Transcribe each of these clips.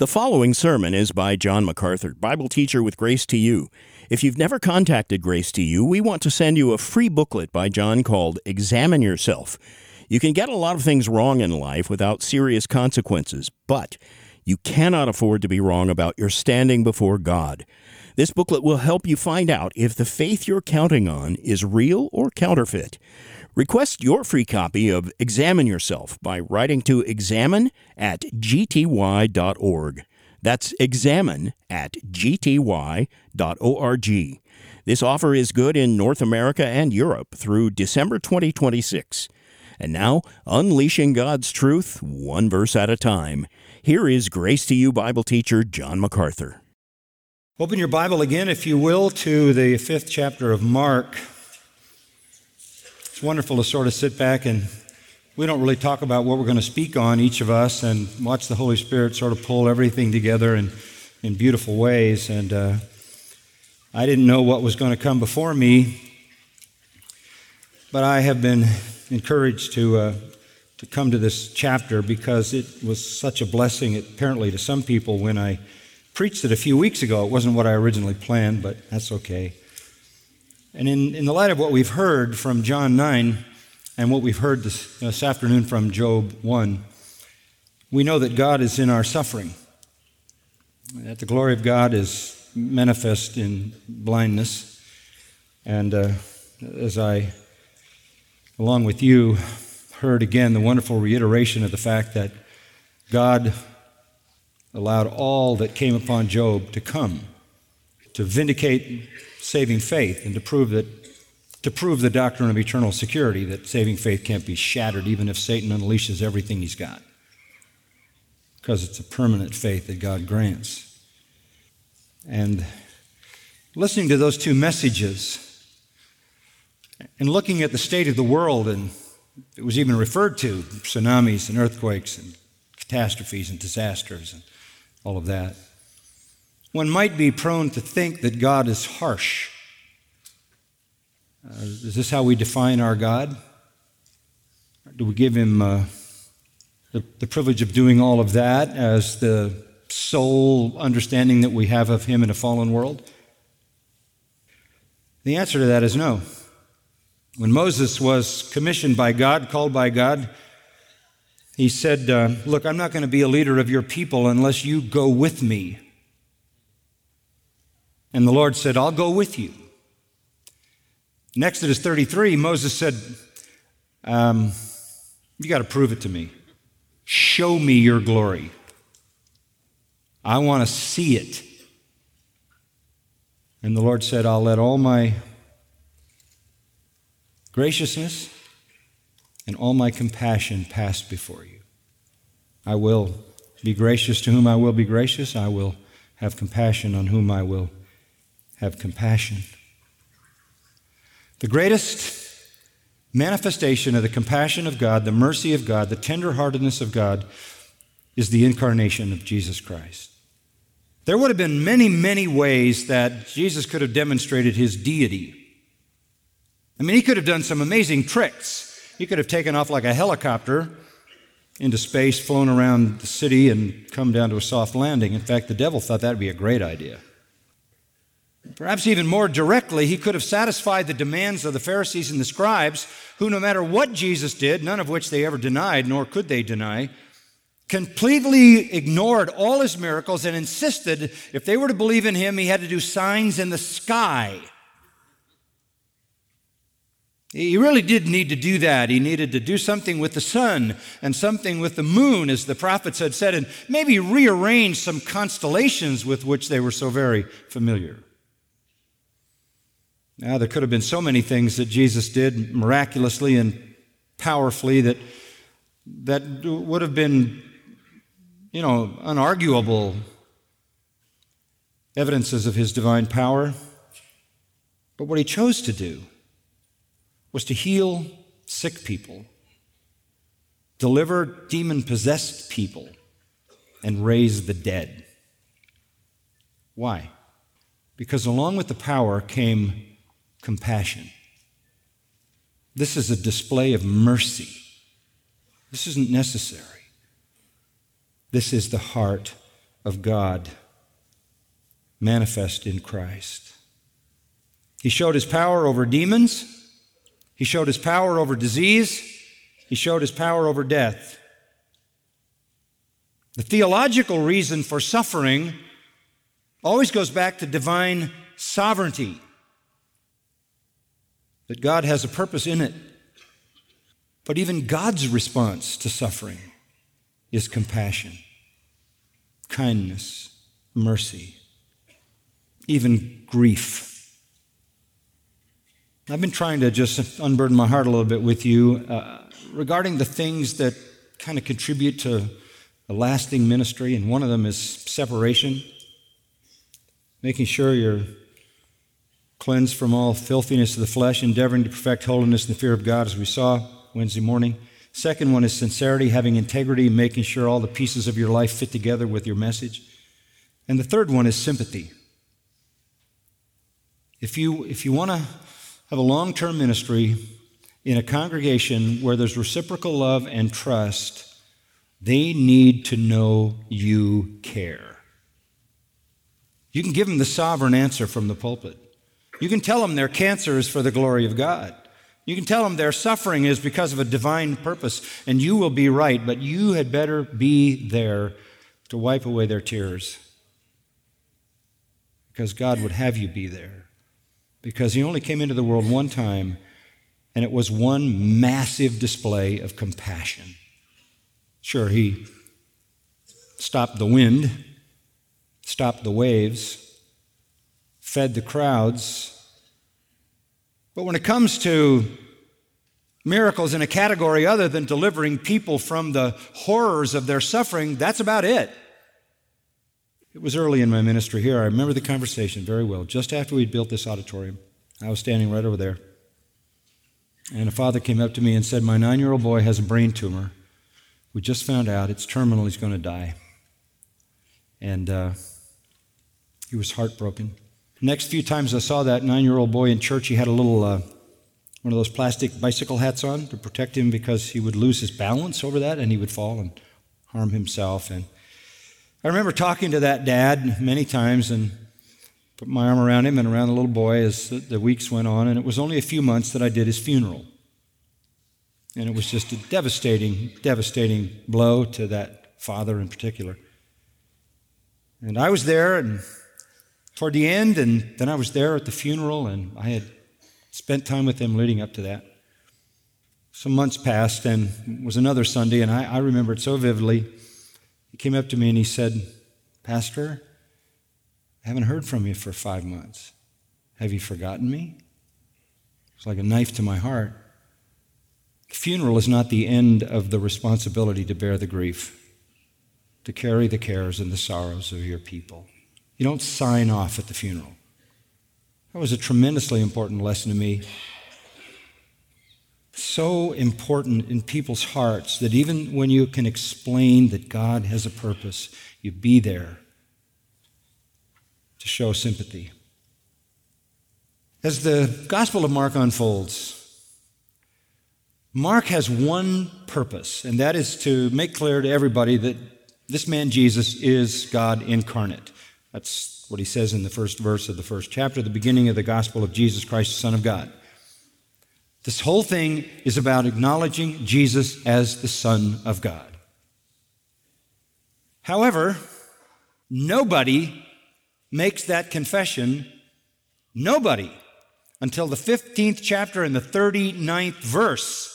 The following sermon is by John MacArthur, Bible teacher with Grace to You. If you've never contacted Grace to You, we want to send you a free booklet by John called Examine Yourself. You can get a lot of things wrong in life without serious consequences, but you cannot afford to be wrong about your standing before God. This booklet will help you find out if the faith you're counting on is real or counterfeit. Request your free copy of Examine Yourself by writing to examine@gty.org. That's examine@gty.org. This offer is good in North America and Europe through December 2026. And now, unleashing God's truth, one verse at a time. Here is Grace to You Bible teacher John MacArthur. Open your Bible again, if you will, to the 5th chapter of Mark. It's wonderful to sort of sit back and we don't really talk about what we're going to speak on, each of us, and watch the Holy Spirit sort of pull everything together in beautiful ways. And I didn't know what was going to come before me, but I have been encouraged to come to this chapter because it was such a blessing, apparently, to some people when I preached it a few weeks ago. It wasn't what I originally planned, but that's okay. And in the light of what we've heard from John 9 and what we've heard this afternoon from Job 1, we know that God is in our suffering, that the glory of God is manifest in blindness. And as I, along with you, heard again the wonderful reiteration of the fact that God allowed all that came upon Job to come to vindicate saving faith and to prove the doctrine of eternal security, that saving faith can't be shattered even if Satan unleashes everything he's got, because it's a permanent faith that God grants. And listening to those two messages and looking at the state of the world, and it was even referred to, tsunamis and earthquakes and catastrophes and disasters and all of that, one might be prone to think that God is harsh. Is this how we define our God? Or do we give him the privilege of doing all of that as the sole understanding that we have of him in a fallen world? The answer to that is no. When Moses was commissioned by God, called by God, he said, look, I'm not going to be a leader of your people unless you go with me. And the Lord said, I'll go with you. In Exodus 33, Moses said, you got to prove it to me. Show me your glory. I want to see it. And the Lord said, I'll let all my graciousness and all my compassion pass before you. I will be gracious to whom I will be gracious. I will have compassion on whom I will have compassion. The greatest manifestation of the compassion of God, the mercy of God, the tenderheartedness of God is the incarnation of Jesus Christ. There would have been many, many ways that Jesus could have demonstrated his deity. I mean, he could have done some amazing tricks. He could have taken off like a helicopter into space, flown around the city, and come down to a soft landing. In fact, the devil thought that would be a great idea. Perhaps even more directly, he could have satisfied the demands of the Pharisees and the scribes, who, no matter what Jesus did, none of which they ever denied, nor could they deny, completely ignored all his miracles and insisted if they were to believe in him, he had to do signs in the sky. He really did need to do that. He needed to do something with the sun and something with the moon, as the prophets had said, and maybe rearrange some constellations with which they were so very familiar. Now, there could have been so many things that Jesus did miraculously and powerfully that would have been, unarguable evidences of his divine power. But what he chose to do was to heal sick people, deliver demon-possessed people, and raise the dead. Why? Because along with the power came compassion. This is a display of mercy. This isn't necessary. This is the heart of God manifest in Christ. He showed his power over demons. He showed his power over disease. He showed his power over death. The theological reason for suffering always goes back to divine sovereignty, that God has a purpose in it. But even God's response to suffering is compassion, kindness, mercy, even grief. I've been trying to just unburden my heart a little bit with you regarding the things that kind of contribute to a lasting ministry, and one of them is separation, making sure you're cleansed from all filthiness of the flesh, endeavoring to perfect holiness in the fear of God, as we saw Wednesday morning. Second one is sincerity, having integrity, making sure all the pieces of your life fit together with your message. And the third one is sympathy. If you want to have a long-term ministry in a congregation where there's reciprocal love and trust, they need to know you care. You can give them the sovereign answer from the pulpit. You can tell them their cancer is for the glory of God. You can tell them their suffering is because of a divine purpose, and you will be right, but you had better be there to wipe away their tears, because God would have you be there, because He only came into the world one time, and it was one massive display of compassion. Sure, He stopped the wind, stopped the waves, fed the crowds. But when it comes to miracles in a category other than delivering people from the horrors of their suffering, that's about it. It was early in my ministry here. I remember the conversation very well. Just after we'd built this auditorium, I was standing right over there. And a father came up to me and said, "My 9-year-old boy has a brain tumor. We just found out it's terminal. He's going to die." And he was heartbroken. Next few times I saw that 9-year-old boy in church, he had a little, one of those plastic bicycle hats on to protect him, because he would lose his balance over that and he would fall and harm himself. And I remember talking to that dad many times and put my arm around him and around the little boy as the weeks went on. And it was only a few months that I did his funeral. And it was just a devastating, devastating blow to that father in particular. And I was there and toward the end, and then I was there at the funeral, and I had spent time with him leading up to that. Some months passed, and it was another Sunday, and I remember it so vividly. He came up to me and he said, "Pastor, I haven't heard from you for 5 months. Have you forgotten me?" It's like a knife to my heart. The funeral is not the end of the responsibility to bear the grief, to carry the cares and the sorrows of your people. You don't sign off at the funeral. That was a tremendously important lesson to me. So important in people's hearts that even when you can explain that God has a purpose, you be there to show sympathy. As the Gospel of Mark unfolds, Mark has one purpose, and that is to make clear to everybody that this man Jesus is God incarnate. That's what he says in the first verse of the first chapter, the beginning of the gospel of Jesus Christ, the Son of God. This whole thing is about acknowledging Jesus as the Son of God. However, nobody makes that confession, nobody, until the 15th chapter and the 39th verse.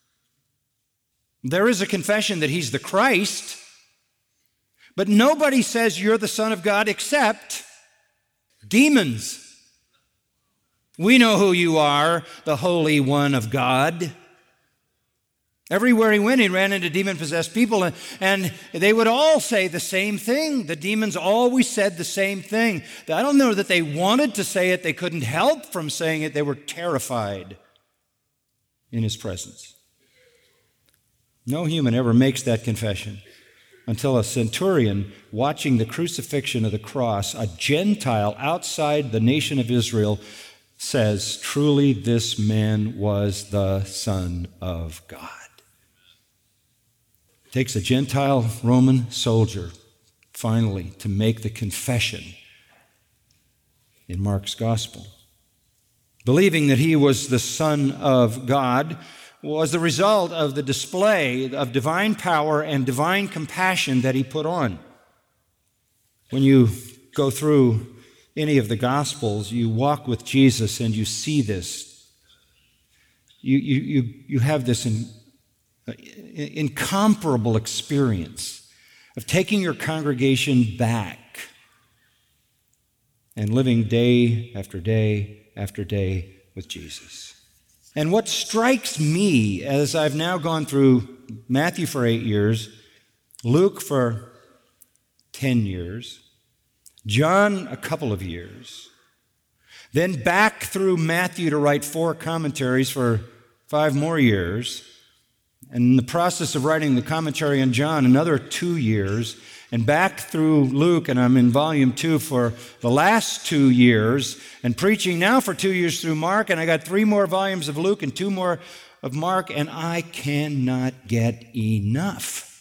There is a confession that he's the Christ, but nobody says you're the Son of God except demons. We know who you are, the Holy One of God. Everywhere he went, he ran into demon-possessed people, and they would all say the same thing. The demons always said the same thing. I don't know that they wanted to say it. They couldn't help from saying it. They were terrified in his presence. No human ever makes that confession until a centurion, watching the crucifixion of the cross, a Gentile outside the nation of Israel, says, "Truly this man was the Son of God." Takes a Gentile Roman soldier, finally, to make the confession in Mark's gospel. Believing that he was the Son of God was the result of the display of divine power and divine compassion that he put on. When you go through any of the Gospels, you walk with Jesus and you see this. You have this incomparable experience of taking your congregation back and living day after day after day with Jesus. And what strikes me as I've now gone through Matthew for 8 years, Luke for 10 years, John a couple of years, then back through Matthew to write 4 commentaries for 5 more years, and in the process of writing the commentary on John, another 2 years, and back through Luke, and I'm in volume 2 for the last 2 years, and preaching now for 2 years through Mark, and I got 3 more volumes of Luke and 2 more of Mark, and I cannot get enough.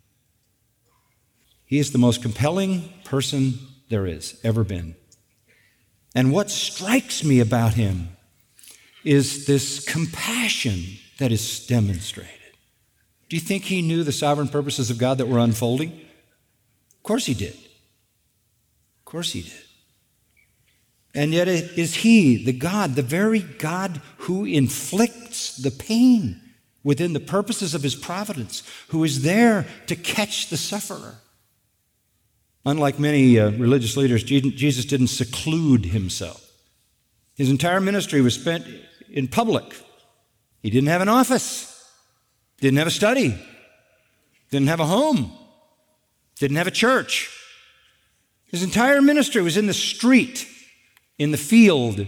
He is the most compelling person there is, ever been. And what strikes me about him is this compassion that is demonstrated. Do you think he knew the sovereign purposes of God that were unfolding? Of course he did. Of course he did. And yet it is he, the God, the very God who inflicts the pain within the purposes of his providence, who is there to catch the sufferer. Unlike many religious leaders, Jesus didn't seclude himself. His entire ministry was spent in public. He didn't have an office, didn't have a study, didn't have a home, didn't have a church. His entire ministry was in the street, in the field,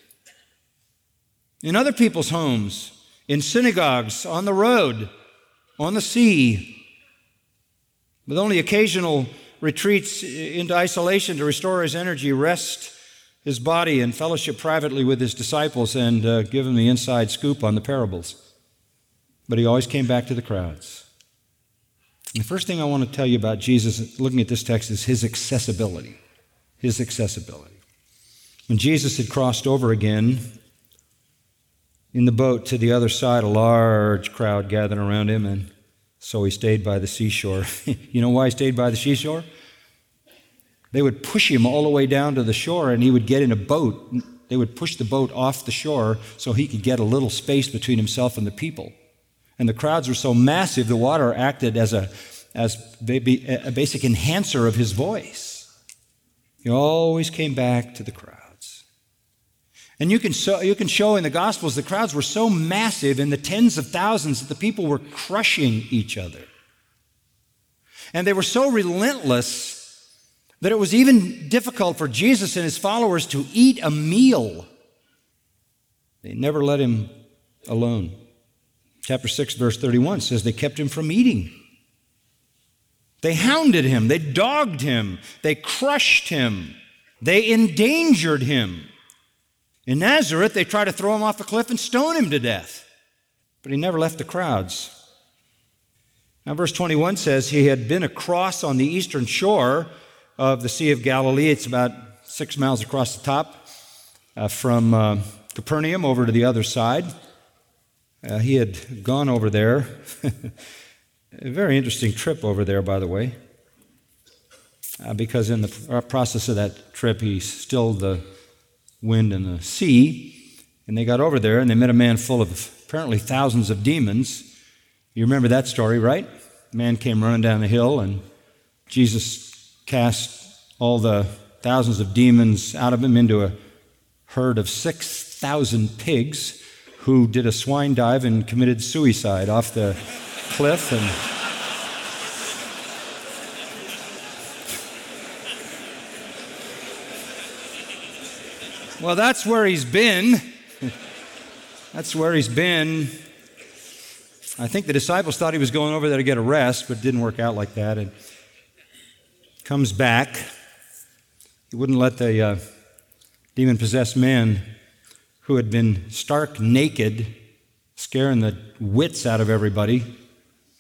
in other people's homes, in synagogues, on the road, on the sea, with only occasional retreats into isolation to restore his energy, rest his body, and fellowship privately with his disciples and give them the inside scoop on the parables. But he always came back to the crowds. And the first thing I want to tell you about Jesus, looking at this text, is his accessibility. His accessibility. When Jesus had crossed over again in the boat to the other side, a large crowd gathered around him, and so he stayed by the seashore. You know why he stayed by the seashore? They would push him all the way down to the shore, and he would get in a boat. They would push the boat off the shore so he could get a little space between himself and the people. And the crowds were so massive, the water acted as a basic enhancer of his voice. He always came back to the crowds. And you can show in the Gospels the crowds were so massive in the tens of thousands that the people were crushing each other. And they were so relentless that it was even difficult for Jesus and his followers to eat a meal. They never let him alone. Chapter 6, verse 31 says they kept him from eating. They hounded him. They dogged him. They crushed him. They endangered him. In Nazareth, they tried to throw him off the cliff and stone him to death. But he never left the crowds. Now, verse 21 says he had been across on the eastern shore of the Sea of Galilee. It's about 6 miles across the top from Capernaum over to the other side. He had gone over there. A very interesting trip over there, by the way, because in the process of that trip, he stilled the wind and the sea, and they got over there, and they met a man full of apparently thousands of demons. You remember that story, right? The man came running down the hill, and Jesus cast all the thousands of demons out of him into a herd of 6,000 pigs who did a swine dive and committed suicide off the cliff. And well, that's where he's been. That's where he's been. I think the disciples thought he was going over there to get a rest, but it didn't work out like that. And comes back. He wouldn't let the demon-possessed man who had been stark naked, scaring the wits out of everybody,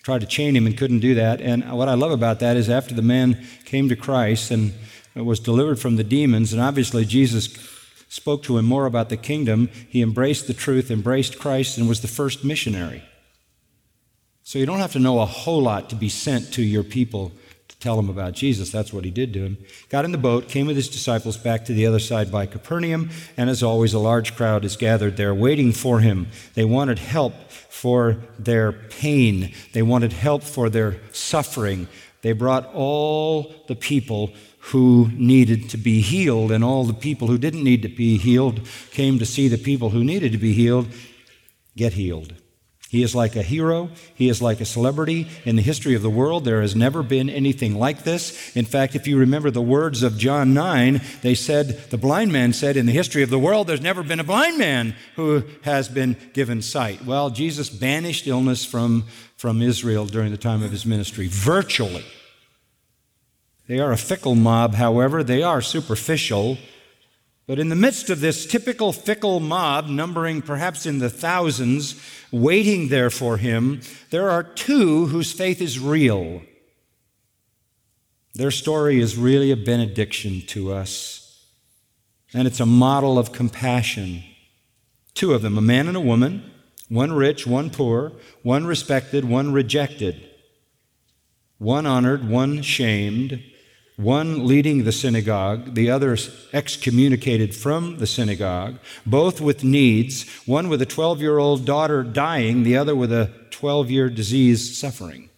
tried to chain him and couldn't do that. And what I love about that is after the man came to Christ and was delivered from the demons, and obviously Jesus spoke to him more about the kingdom, he embraced the truth, embraced Christ, and was the first missionary. So you don't have to know a whole lot to be sent to your people to tell them about Jesus. That's what he did to him. Got in the boat, came with his disciples back to the other side by Capernaum, and as always, a large crowd is gathered there waiting for him. They wanted help for their pain. They wanted help for their suffering. They brought all the people who needed to be healed, and all the people who didn't need to be healed came to see the people who needed to be healed get healed. He is like a hero. He is like a celebrity. In the history of the world, there has never been anything like this. In fact, if you remember the words of John 9, they said, the blind man said, in the history of the world, there's never been a blind man who has been given sight. Well, Jesus banished illness from Israel during the time of his ministry, virtually. They are a fickle mob, however. They are superficial. But in the midst of this typical fickle mob, numbering perhaps in the thousands, waiting there for him, there are two whose faith is real. Their story is really a benediction to us, and it's a model of compassion. Two of them, a man and a woman, one rich, one poor, one respected, one rejected, one honored, one shamed, one leading the synagogue, the other excommunicated from the synagogue, both with needs, one with a 12-year-old daughter dying, the other with a 12-year disease suffering.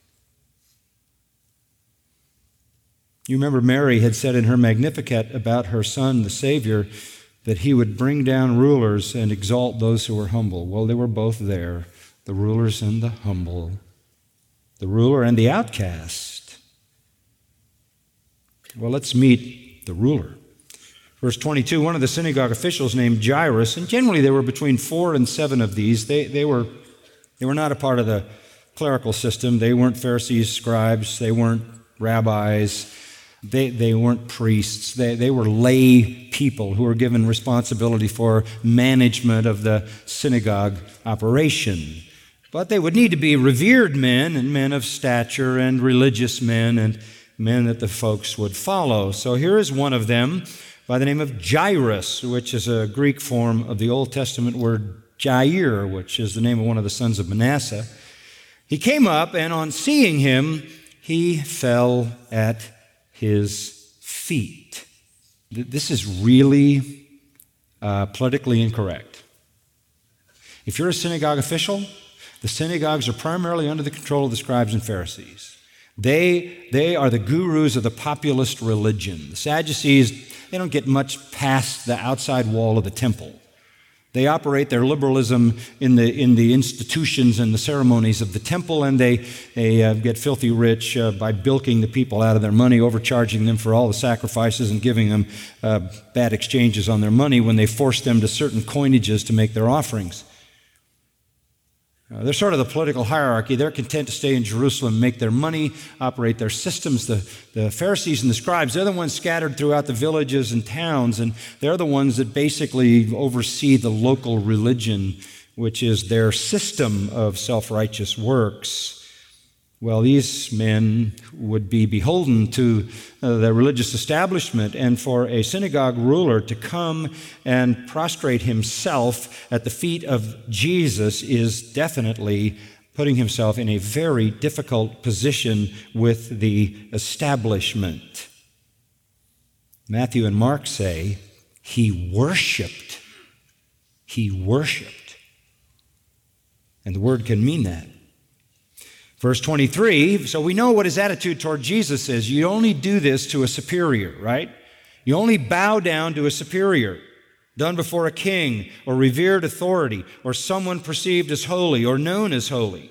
You remember Mary had said in her Magnificat about her son, the Savior, that he would bring down rulers and exalt those who were humble. Well, they were both there, the rulers and the humble, the ruler and the outcast. Well, let's meet the ruler. Verse 22, one of the synagogue officials named Jairus, and generally there were between 4 and 7 of these. They were not a part of the clerical system. They weren't Pharisees, scribes. They weren't rabbis. They weren't priests. They were lay people who were given responsibility for management of the synagogue operation. But they would need to be revered men and men of stature and religious men and men that the folks would follow. So here is one of them by the name of Jairus, which is a Greek form of the Old Testament word Jair, which is the name of one of the sons of Manasseh. He came up, and on seeing him, he fell at his feet. This is really politically incorrect. If you're a synagogue official, the synagogues are primarily under the control of the scribes and Pharisees. They are the gurus of the populist religion. The Sadducees, they don't get much past the outside wall of the temple. They operate their liberalism in the institutions and the ceremonies of the temple, and they get filthy rich by bilking the people out of their money, overcharging them for all the sacrifices and giving them bad exchanges on their money when they force them to certain coinages to make their offerings. They're sort of the political hierarchy. They're content to stay in Jerusalem, make their money, operate their systems. The Pharisees and the scribes, they're the ones scattered throughout the villages and towns, and they're the ones that basically oversee the local religion, which is their system of self-righteous works. Well, these men would be beholden to the religious establishment, and for a synagogue ruler to come and prostrate himself at the feet of Jesus is definitely putting himself in a very difficult position with the establishment. Matthew and Mark say he worshiped. He worshiped. And the word can mean that. Verse 23, so we know what his attitude toward Jesus is. You only do this to a superior, right? You only bow down to a superior, done before a king or revered authority or someone perceived as holy or known as holy.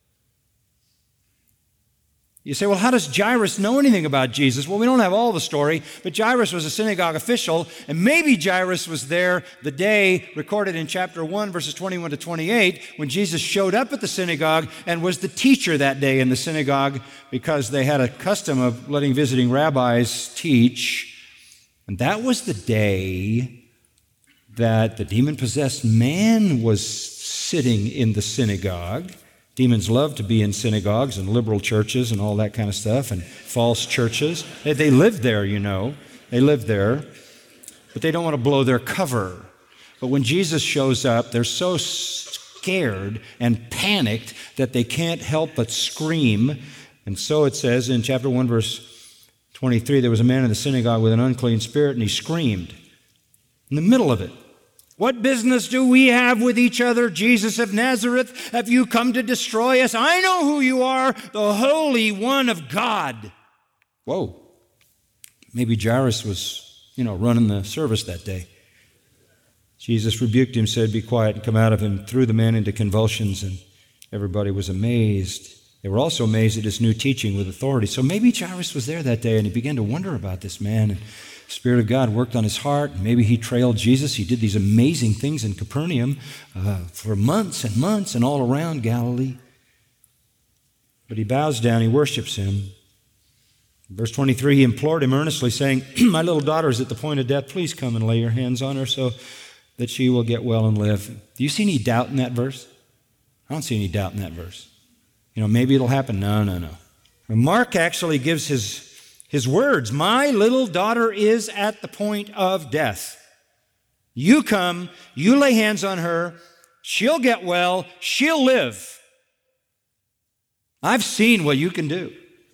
You say, well, how does Jairus know anything about Jesus? Well, we don't have all the story, but Jairus was a synagogue official, and maybe Jairus was there the day recorded in chapter 1, verses 21 to 28, when Jesus showed up at the synagogue and was the teacher that day in the synagogue because they had a custom of letting visiting rabbis teach. And that was the day that the demon-possessed man was sitting in the synagogue Demons love to be in synagogues and liberal churches and all that kind of stuff and false churches. They live there, you know. They live there. But they don't want to blow their cover. But when Jesus shows up, they're so scared and panicked that they can't help but scream. And so it says in chapter 1, verse 23, there was a man in the synagogue with an unclean spirit, and he screamed in the middle of it. What business do we have with each other, Jesus of Nazareth? Have you come to destroy us? I know who you are, the Holy One of God. Whoa. Maybe Jairus was, running the service that day. Jesus rebuked him, said, be quiet, and come out of him, threw the man into convulsions, and everybody was amazed. They were also amazed at his new teaching with authority. So maybe Jairus was there that day, and he began to wonder about this man. And the Spirit of God worked on his heart. Maybe he trailed Jesus. He did these amazing things in Capernaum for months and months and all around Galilee. But he bows down, he worships him. Verse 23, he implored him earnestly, saying, my little daughter is at the point of death. Please come and lay your hands on her so that she will get well and live. Do you see any doubt in that verse? I don't see any doubt in that verse. Maybe it'll happen. No. Mark actually gives his words. My little daughter is at the point of death. You come, you lay hands on her, she'll get well, she'll live. I've seen what you can do.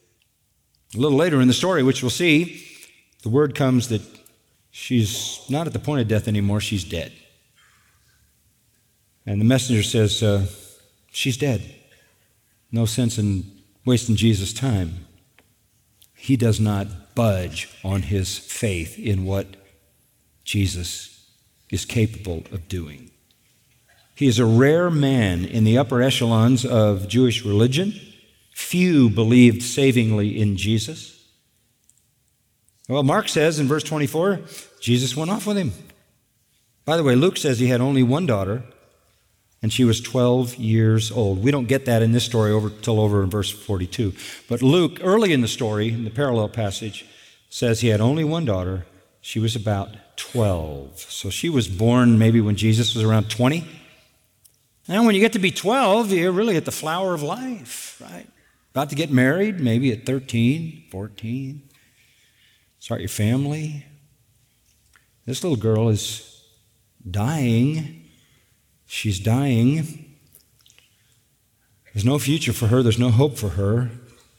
A little later in the story, which we'll see, the word comes that she's not at the point of death anymore, she's dead. And the messenger says, she's dead. No sense in wasting Jesus' time. He does not budge on his faith in what Jesus is capable of doing. He is a rare man in the upper echelons of Jewish religion. Few believed savingly in Jesus. Well, Mark says in verse 24, Jesus went off with him. By the way, Luke says he had only one daughter, and she was 12 years old. We don't get that in this story till over in verse 42. But Luke, early in the story, in the parallel passage, says he had only one daughter. She was about 12. So she was born maybe when Jesus was around 20. And when you get to be 12, you're really at the flower of life, right? About to get married, maybe at 13, 14. Start your family. This little girl is dying. She's dying. There's no future for her. There's no hope for her.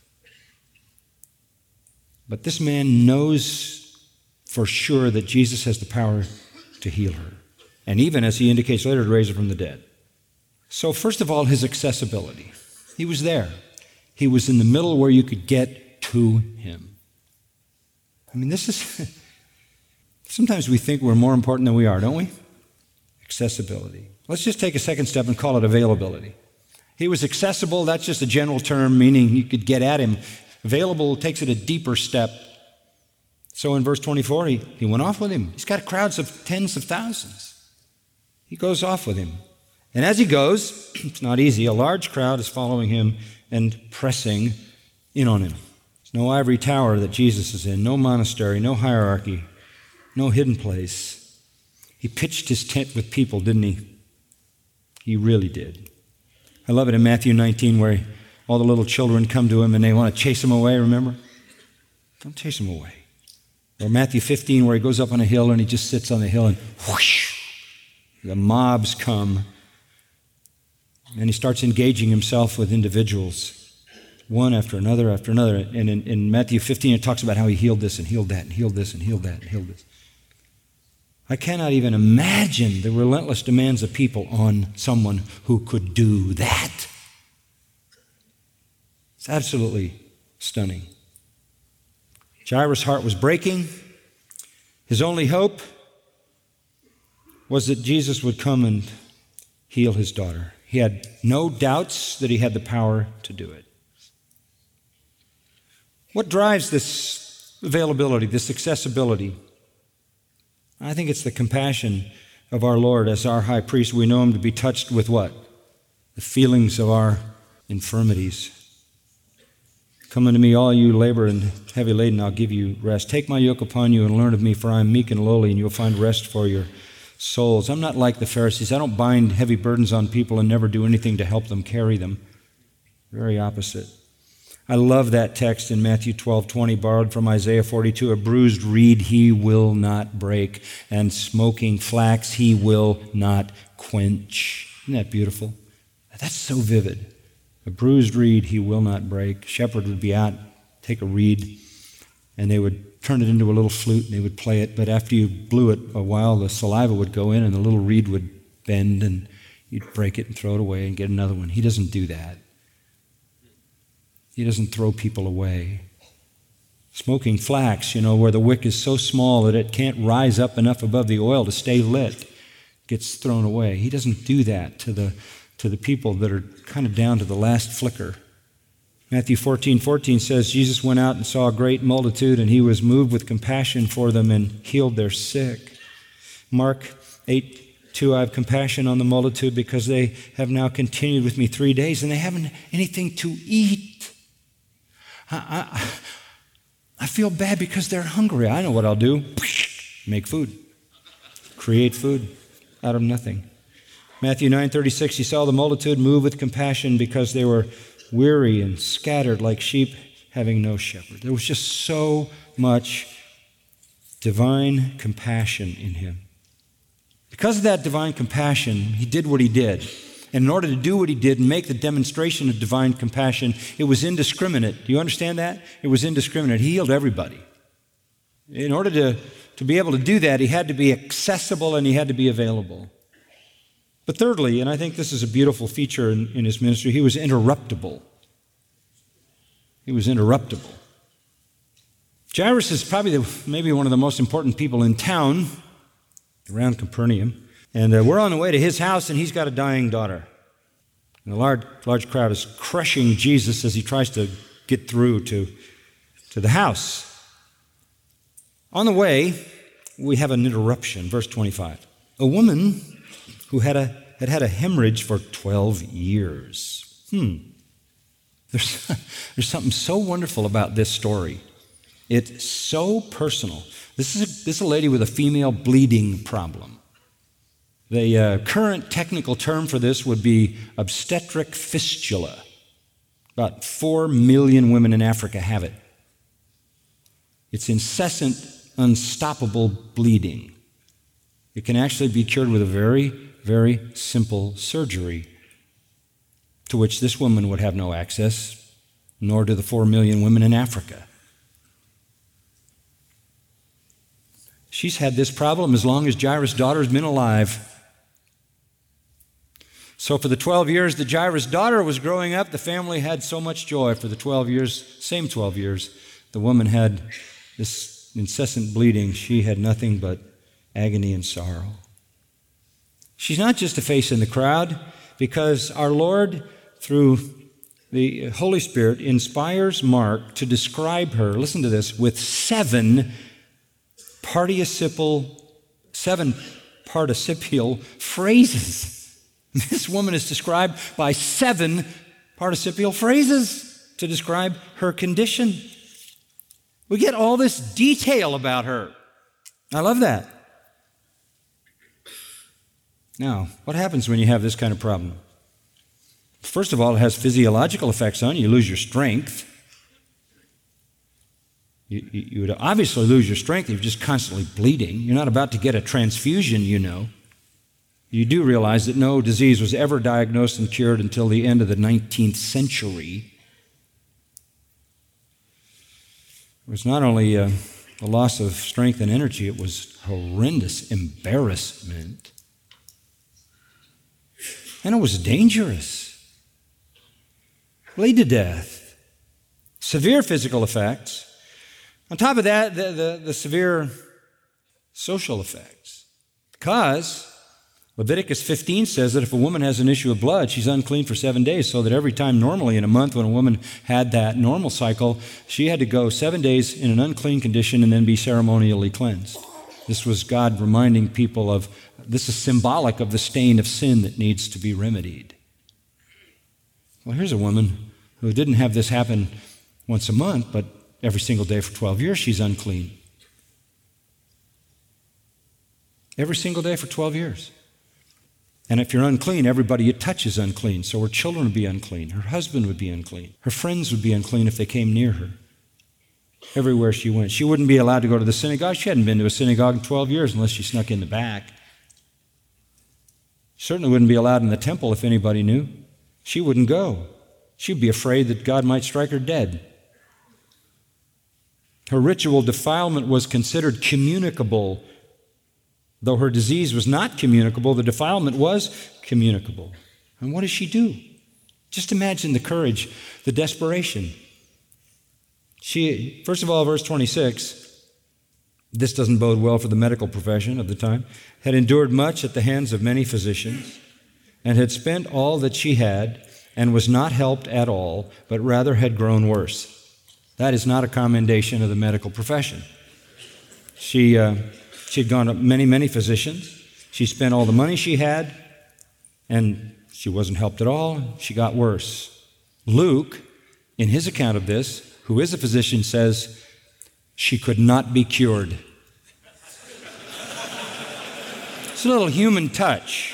But this man knows for sure that Jesus has the power to heal her. And even, as he indicates later, to raise her from the dead. So first of all, his accessibility. He was there. He was in the middle where you could get to him. I mean, this is... Sometimes we think we're more important than we are, don't we? Accessibility. Let's just take a second step and call it availability. He was accessible. That's just a general term, meaning you could get at him. Available takes it a deeper step. So in verse 24, he went off with him. He's got crowds of tens of thousands. He goes off with him. And as he goes, it's not easy, a large crowd is following him and pressing in on him. There's no ivory tower that Jesus is in, no monastery, no hierarchy, no hidden place. He pitched his tent with people, didn't he? He really did. I love it in Matthew 19 where all the little children come to him and they want to chase him away, remember? Don't chase him away. Or Matthew 15 where he goes up on a hill and he just sits on the hill and whoosh, the mobs come. And he starts engaging himself with individuals, one after another after another. And in Matthew 15 it talks about how he healed this and healed that and healed this and healed that and healed this. I cannot even imagine the relentless demands of people on someone who could do that. It's absolutely stunning. Jairus' heart was breaking. His only hope was that Jesus would come and heal his daughter. He had no doubts that he had the power to do it. What drives this availability, this accessibility? I think it's the compassion of our Lord as our high priest. We know him to be touched with what? The feelings of our infirmities. Come unto me, all you labor and heavy laden, I'll give you rest. Take my yoke upon you and learn of me, for I am meek and lowly, and you'll find rest for your souls. I'm not like the Pharisees. I don't bind heavy burdens on people and never do anything to help them carry them. Very opposite. I love that text in Matthew 12:20, borrowed from Isaiah 42. A bruised reed he will not break, and smoking flax he will not quench. Isn't that beautiful? That's so vivid. A bruised reed he will not break. Shepherd would be out, take a reed, and they would turn it into a little flute, and they would play it. But after you blew it a while, the saliva would go in, and the little reed would bend, and you'd break it and throw it away and get another one. He doesn't do that. He doesn't throw people away. Smoking flax, where the wick is so small that it can't rise up enough above the oil to stay lit, gets thrown away. He doesn't do that to the people that are kind of down to the last flicker. Matthew 14:14 says, Jesus went out and saw a great multitude, and he was moved with compassion for them and healed their sick. Mark 8:2, I have compassion on the multitude because they have now continued with me 3 days, and they haven't anything to eat. I feel bad because they're hungry. I know what I'll do. Make food. Create food out of nothing. Matthew 9:36, he saw the multitude move with compassion because they were weary and scattered like sheep having no shepherd. There was just so much divine compassion in him. Because of that divine compassion, he did what he did. And in order to do what he did and make the demonstration of divine compassion, it was indiscriminate. Do you understand that? It was indiscriminate. He healed everybody. In order to be able to do that, he had to be accessible and he had to be available. But thirdly, and I think this is a beautiful feature in his ministry, he was interruptible. He was interruptible. Jairus is probably maybe one of the most important people in town around Capernaum. And we're on the way to his house, and he's got a dying daughter. And a large crowd is crushing Jesus as he tries to get through to the house. On the way, we have an interruption. Verse 25. A woman who had had a hemorrhage for 12 years. There's something so wonderful about this story. It's so personal. This is a lady with a female bleeding problem. The current technical term for this would be obstetric fistula. About 4 million women in Africa have it. It's incessant, unstoppable bleeding. It can actually be cured with a very, very simple surgery to which this woman would have no access, nor do the 4 million women in Africa. She's had this problem as long as Jairus' daughter's been alive. So for the 12 years that Jairus' daughter was growing up, the family had so much joy. For the same 12 years, the woman had this incessant bleeding. She had nothing but agony and sorrow. She's not just a face in the crowd, because our Lord, through the Holy Spirit, inspires Mark to describe her, listen to this, with 7 participial phrases. This woman is described by 7 participial phrases to describe her condition. We get all this detail about her. I love that. Now, what happens when you have this kind of problem? First of all, it has physiological effects on you. You lose your strength. You would obviously lose your strength if you're just constantly bleeding. You're not about to get a transfusion, You do realize that no disease was ever diagnosed and cured until the end of the 19th century. It was not only a loss of strength and energy, it was horrendous embarrassment. And it was dangerous. Bleed to death. Severe physical effects. On top of that, the severe social effects. Because Leviticus 15 says that if a woman has an issue of blood, she's unclean for 7 days, so that every time normally in a month when a woman had that normal cycle, she had to go 7 days in an unclean condition and then be ceremonially cleansed. This was God reminding people of, this is symbolic of the stain of sin that needs to be remedied. Well, here's a woman who didn't have this happen once a month, but every single day for 12 years she's unclean. Every single day for 12 years. And if you're unclean, everybody you touch is unclean. So her children would be unclean. Her husband would be unclean. Her friends would be unclean if they came near her. Everywhere she went. She wouldn't be allowed to go to the synagogue. She hadn't been to a synagogue in 12 years unless she snuck in the back. She certainly wouldn't be allowed in the temple if anybody knew. She wouldn't go. She'd be afraid that God might strike her dead. Her ritual defilement was considered communicable. Though her disease was not communicable, the defilement was communicable. And what does she do? Just imagine the courage, the desperation. She, first of all, verse 26, this doesn't bode well for the medical profession of the time, had endured much at the hands of many physicians, and had spent all that she had, and was not helped at all, but rather had grown worse. That is not a commendation of the medical profession. She had gone to many physicians. She spent all the money she had, and she wasn't helped at all. She got worse. Luke, in his account of this, who is a physician, says she could not be cured. It's a little human touch.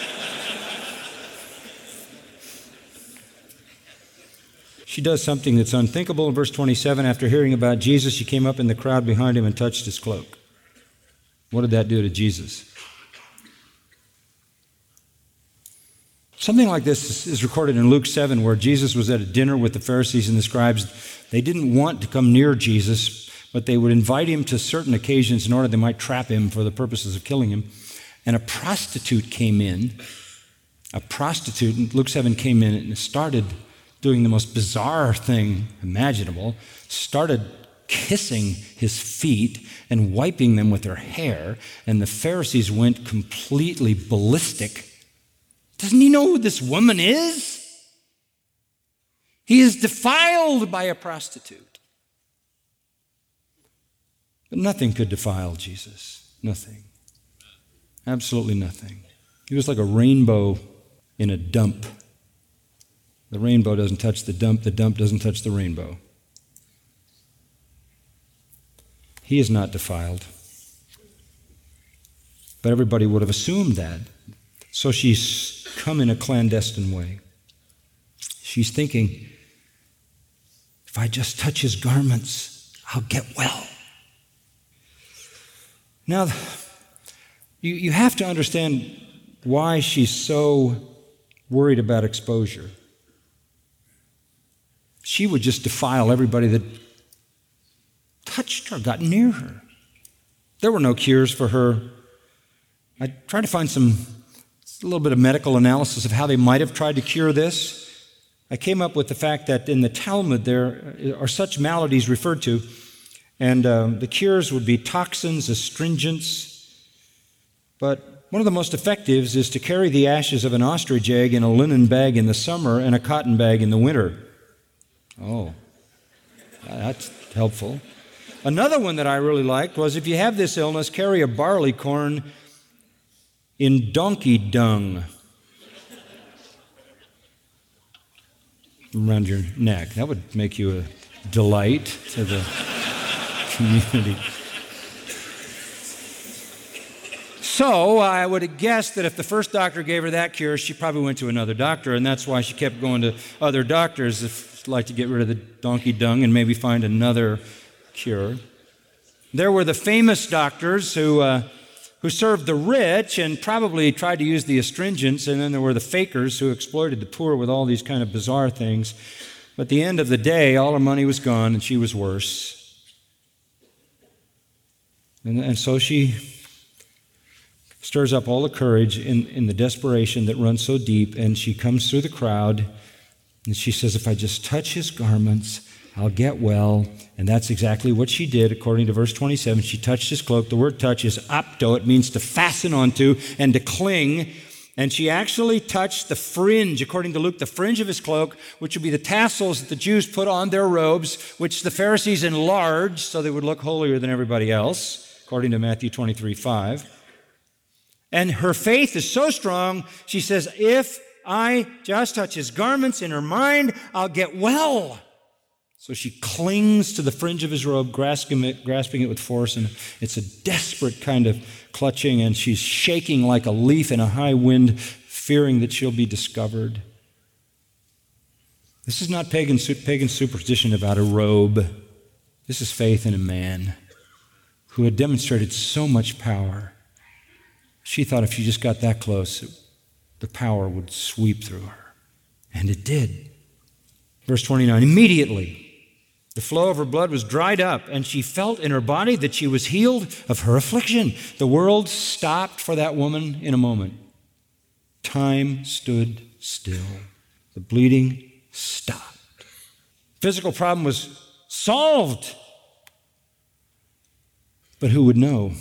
She does something that's unthinkable. In verse 27, after hearing about Jesus, she came up in the crowd behind him and touched his cloak. What did that do to Jesus? Something like this is recorded in Luke 7, where Jesus was at a dinner with the Pharisees and the scribes. They didn't want to come near Jesus, but they would invite him to certain occasions in order they might trap him for the purposes of killing him. And a prostitute came in. A prostitute in Luke 7 came in and started doing the most bizarre thing imaginable, started kissing his feet and wiping them with her hair, and the Pharisees went completely ballistic. Doesn't he know who this woman is? He is defiled by a prostitute. But nothing could defile Jesus. Nothing. Absolutely nothing. He was like a rainbow in a dump. The rainbow doesn't touch the dump doesn't touch the rainbow. He is not defiled. But everybody would have assumed that. So she's come in a clandestine way. She's thinking, if I just touch his garments, I'll get well. Now, you have to understand why she's so worried about exposure. She would just defile everybody that touched her, got near her. There were no cures for her. I tried to find a little bit of medical analysis of how they might have tried to cure this. I came up with the fact that in the Talmud there are such maladies referred to, and the cures would be toxins, astringents. But one of the most effective is to carry the ashes of an ostrich egg in a linen bag in the summer and a cotton bag in the winter. Oh, that's helpful. Another one that I really liked was, if you have this illness, carry a barley corn in donkey dung around your neck. That would make you a delight to the community. So I would have guessed that if the first doctor gave her that cure, she probably went to another doctor, and that's why she kept going to other doctors if she'd like to get rid of the donkey dung and maybe find another cure. There were the famous doctors who served the rich and probably tried to use the astringents, and then there were the fakers who exploited the poor with all these kind of bizarre things. But at the end of the day, all her money was gone, and she was worse. And so she stirs up all the courage in the desperation that runs so deep, and she comes through the crowd, and she says, if I just touch his garments, I'll get well. And that's exactly what she did, according to verse 27. She touched his cloak. The word touch is apto. It means to fasten onto and to cling. And she actually touched the fringe, according to Luke, the fringe of his cloak, which would be the tassels that the Jews put on their robes, which the Pharisees enlarged so they would look holier than everybody else, according to Matthew 23:5. And her faith is so strong, she says, if I just touch his garments, in her mind, I'll get well. So she clings to the fringe of his robe, grasping it with force, and it's a desperate kind of clutching, and she's shaking like a leaf in a high wind, fearing that she'll be discovered. This is not pagan superstition about a robe. This is faith in a man who had demonstrated so much power. She thought if she just got that close, the power would sweep through her. And it did. Verse 29, immediately the flow of her blood was dried up, and she felt in her body that she was healed of her affliction. The world stopped for that woman in a moment. Time stood still. The bleeding stopped. Physical problem was solved. But who would know?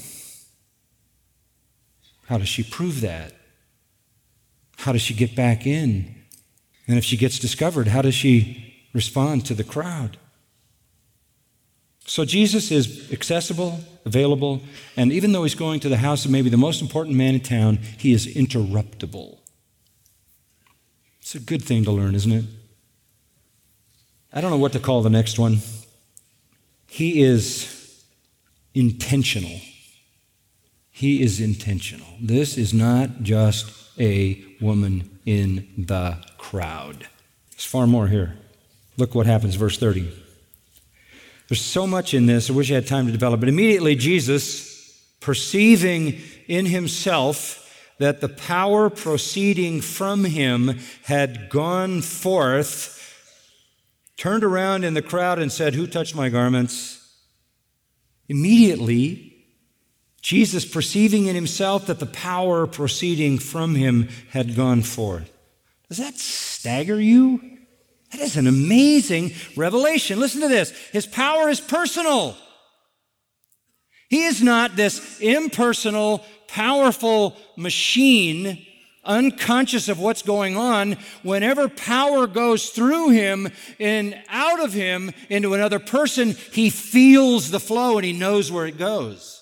How does she prove that? How does she get back in? And if she gets discovered, how does she respond to the crowd? So Jesus is accessible, available, and even though he's going to the house of maybe the most important man in town, he is interruptible. It's a good thing to learn, isn't it? I don't know what to call the next one. He is intentional. He is intentional. This is not just a woman in the crowd. There's far more here. Look what happens, verse 30. There's so much in this, I wish I had time to develop. But immediately Jesus, perceiving in himself that the power proceeding from him had gone forth, turned around in the crowd and said, "Who touched my garments?" Immediately, Jesus, perceiving in himself that the power proceeding from him had gone forth. Does that stagger you? That is an amazing revelation. Listen to this. His power is personal. He is not this impersonal, powerful machine, unconscious of what's going on. Whenever power goes through him and out of him into another person, he feels the flow and he knows where it goes.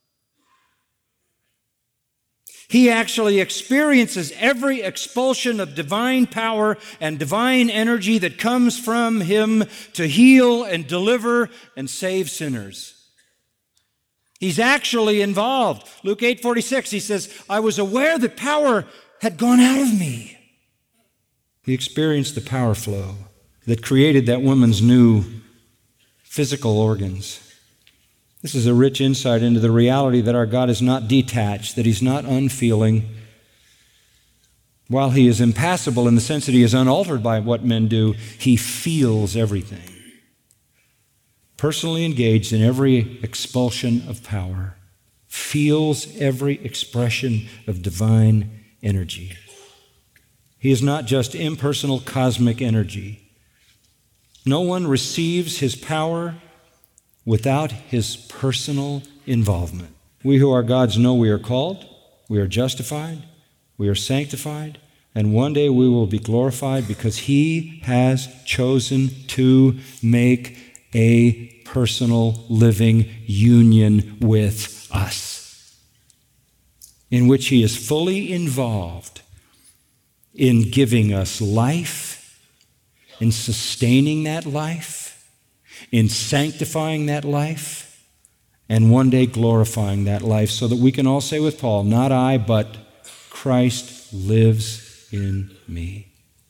He actually experiences every expulsion of divine power and divine energy that comes from him to heal and deliver and save sinners. He's actually involved. Luke 8:46, he says, "I was aware that power had gone out of me." He experienced the power flow that created that woman's new physical organs. This is a rich insight into the reality that our God is not detached, that he's not unfeeling. While he is impassible in the sense that he is unaltered by what men do, he feels everything. Personally engaged in every expulsion of power, feels every expression of divine energy. He is not just impersonal cosmic energy. No one receives his power without his personal involvement. We who are God's know we are called, we are justified, we are sanctified, and one day we will be glorified because he has chosen to make a personal living union with us, in which he is fully involved in giving us life, in sustaining that life, in sanctifying that life, and one day glorifying that life so that we can all say with Paul, "Not I, but Christ lives in me."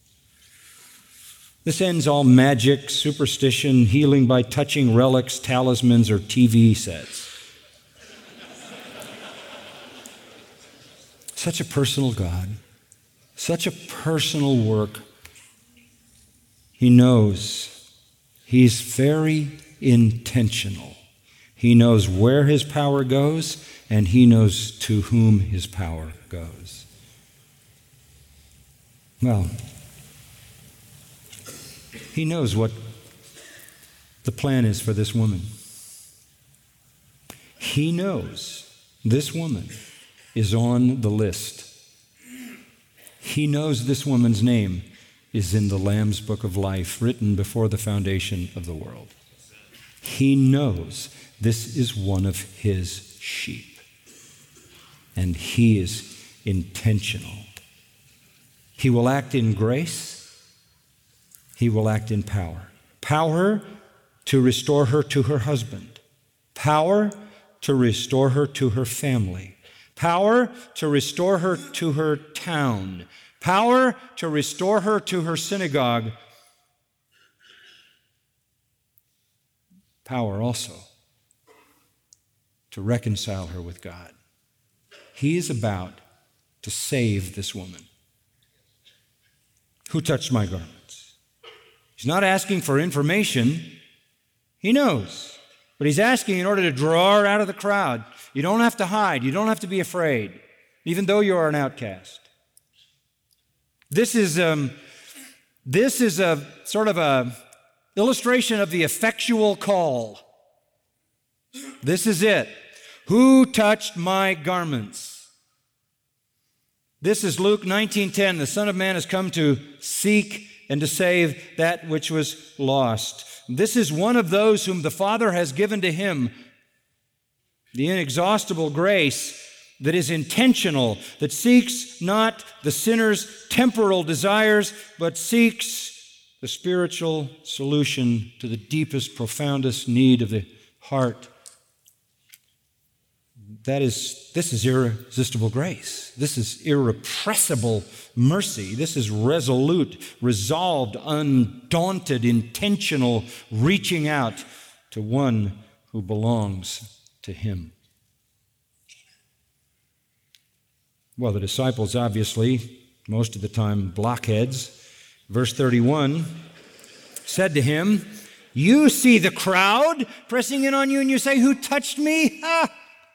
This ends all magic, superstition, healing by touching relics, talismans, or TV sets. Such a personal God, such a personal work. He knows. He's very intentional. He knows where his power goes, and he knows to whom his power goes. Well, he knows what the plan is for this woman. He knows this woman is on the list. He knows this woman's name is in the Lamb's Book of Life, written before the foundation of the world. He knows this is one of his sheep. And he is intentional. He will act in grace. He will act in power. Power to restore her to her husband. Power to restore her to her family. Power to restore her to her town. Power to restore her to her synagogue. Power also to reconcile her with God. He is about to save this woman. Who touched my garments? He's not asking for information. He knows. But he's asking in order to draw her out of the crowd. You don't have to hide. You don't have to be afraid, even though you are an outcast. This is a sort of a illustration of the effectual call. This is it. Who touched my garments? This is Luke 19:10. The Son of Man has come to seek and to save that which was lost. This is one of those whom the Father has given to him the inexhaustible grace that is intentional, that seeks not the sinner's temporal desires, but seeks the spiritual solution to the deepest, profoundest need of the heart. This is irresistible grace. This is irrepressible mercy. This is resolute, resolved, undaunted, intentional reaching out to one who belongs to him. Well, the disciples, obviously, most of the time blockheads. Verse 31 said to him, "You see the crowd pressing in on you and you say, 'Who touched me?'" Ha!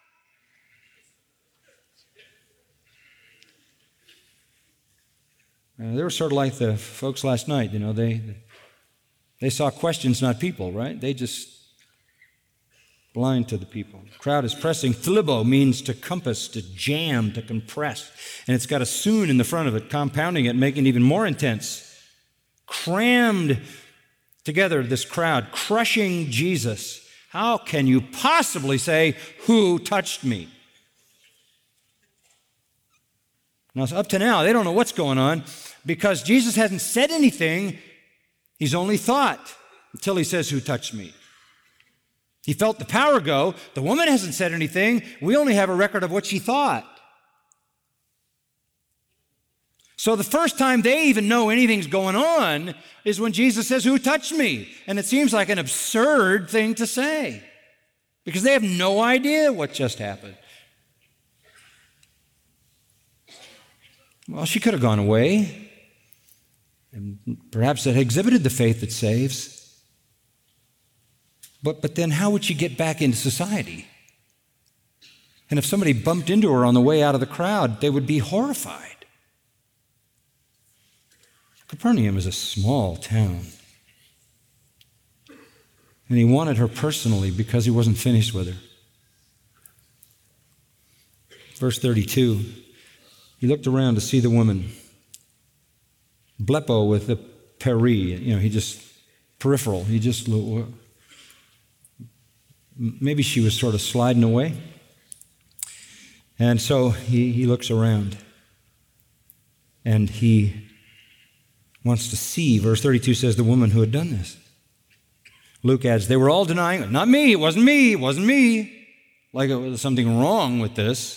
They were sort of like the folks last night, they saw questions, not people, right? They just blind to the people. The crowd is pressing. Thlibo means to compass, to jam, to compress. And it's got a soon in the front of it, compounding it, making it even more intense. Crammed together, this crowd, crushing Jesus. How can you possibly say, "Who touched me?" Now, up to now, they don't know what's going on because Jesus hasn't said anything. He's only thought until he says, "Who touched me?" He felt the power go. The woman hasn't said anything. We only have a record of what she thought. So the first time they even know anything's going on is when Jesus says, "Who touched me?" And it seems like an absurd thing to say because they have no idea what just happened. Well, she could have gone away, and perhaps it exhibited the faith that saves. But then how would she get back into society? And if somebody bumped into her on the way out of the crowd, they would be horrified. Capernaum is a small town. And he wanted her personally because he wasn't finished with her. Verse 32, he looked around to see the woman. Blepo with the peri, he just peripheral. He just, maybe she was sort of sliding away. And so he looks around and he wants to see. Verse 32 says the woman who had done this. Luke adds, they were all denying, "Not me, it wasn't me, it wasn't me." Like it was something wrong with this.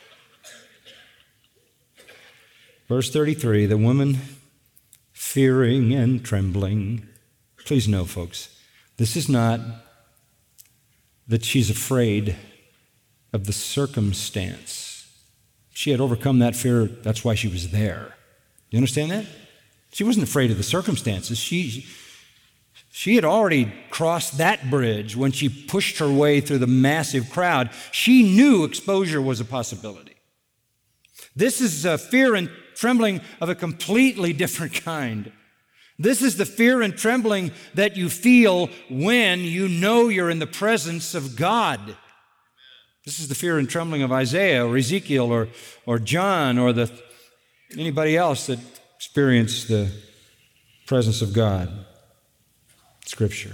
Verse 33, the woman fearing and trembling. Please know, folks, this is not that she's afraid of the circumstance. She had overcome that fear, that's why she was there. You understand that? She wasn't afraid of the circumstances. She had already crossed that bridge when she pushed her way through the massive crowd. She knew exposure was a possibility. This is a fear and trembling of a completely different kind. This is the fear and trembling that you feel when you know you're in the presence of God. This is the fear and trembling of Isaiah or Ezekiel or John or anybody else that experienced the presence of God. Scripture.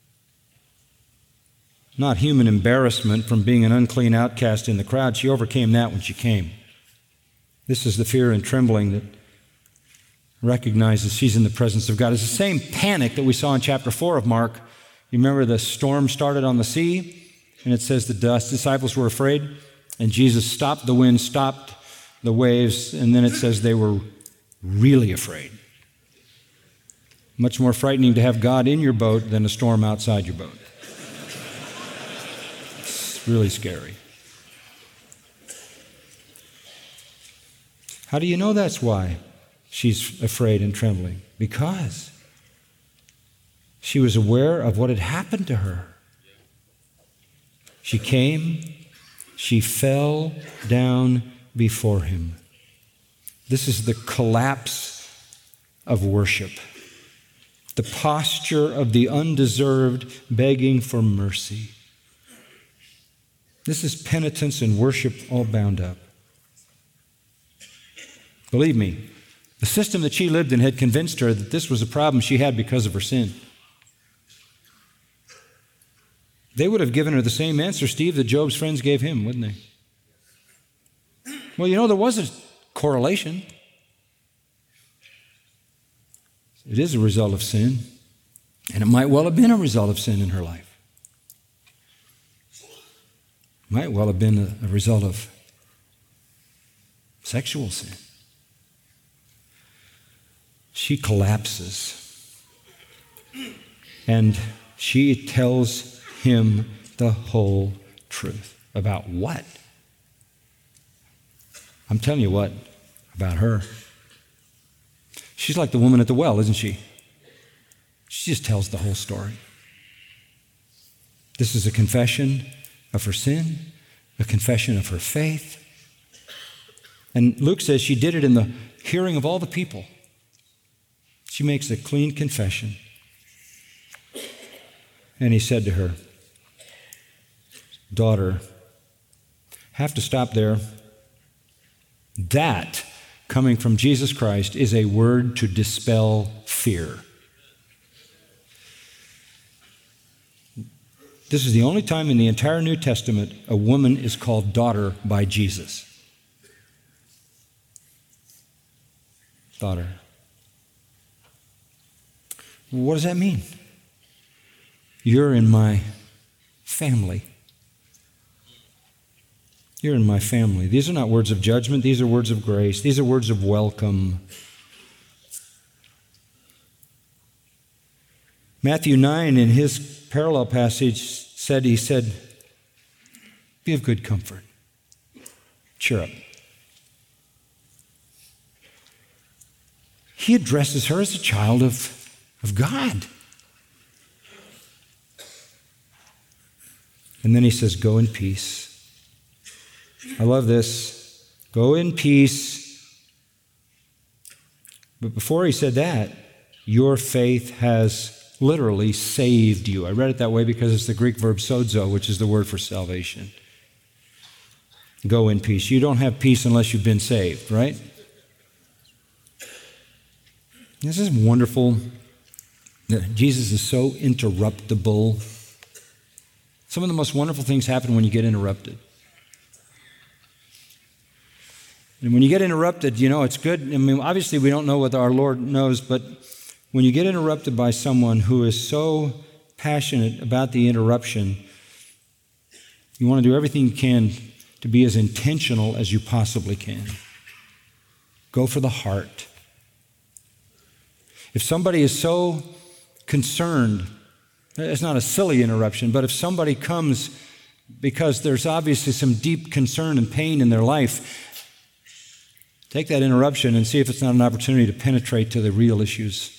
Not human embarrassment from being an unclean outcast in the crowd. She overcame that when she came. This is the fear and trembling that recognizes she's in the presence of God. It's the same panic that we saw in chapter 4 of Mark. You remember the storm started on the sea, and it says the disciples were afraid. And Jesus stopped the wind, stopped the waves, and then it says they were really afraid. Much more frightening to have God in your boat than a storm outside your boat. It's really scary. How do you know that's why she's afraid and trembling? Because she was aware of what had happened to her. She came, she fell down before him. This is the collapse of worship. The posture of the undeserved begging for mercy. This is penitence and worship all bound up. Believe me, the system that she lived in had convinced her that this was a problem she had because of her sin. They would have given her the same answer, Steve, that Job's friends gave him, wouldn't they? Well, there was a correlation. It is a result of sin, and it might well have been a result of sin in her life. It might well have been a result of sexual sin. She collapses, and she tells him the whole truth. About what? I'm telling you what, about her. She's like the woman at the well, isn't she? She just tells the whole story. This is a confession of her sin, a confession of her faith. And Luke says she did it in the hearing of all the people. She makes a clean confession. And he said to her, "Daughter," have to stop there. That, coming from Jesus Christ, is a word to dispel fear. This is the only time in the entire New Testament a woman is called daughter by Jesus. Daughter. What does that mean? You're in my family. You're in my family. These are not words of judgment. These are words of grace. These are words of welcome. Matthew 9, in his parallel passage, he said, be of good comfort. Cheer up. He addresses her as a child of God. And then he says, go in peace. I love this. Go in peace. But before he said that, your faith has literally saved you. I read it that way because it's the Greek verb sozo, which is the word for salvation. Go in peace. You don't have peace unless you've been saved, right? This is wonderful. Jesus is so interruptible. Some of the most wonderful things happen when you get interrupted. And when you get interrupted, it's good. I mean, obviously we don't know what our Lord knows, but when you get interrupted by someone who is so passionate about the interruption, you want to do everything you can to be as intentional as you possibly can. Go for the heart. If somebody is so concerned, it's not a silly interruption, but if somebody comes because there's obviously some deep concern and pain in their life, take that interruption and see if it's not an opportunity to penetrate to the real issues.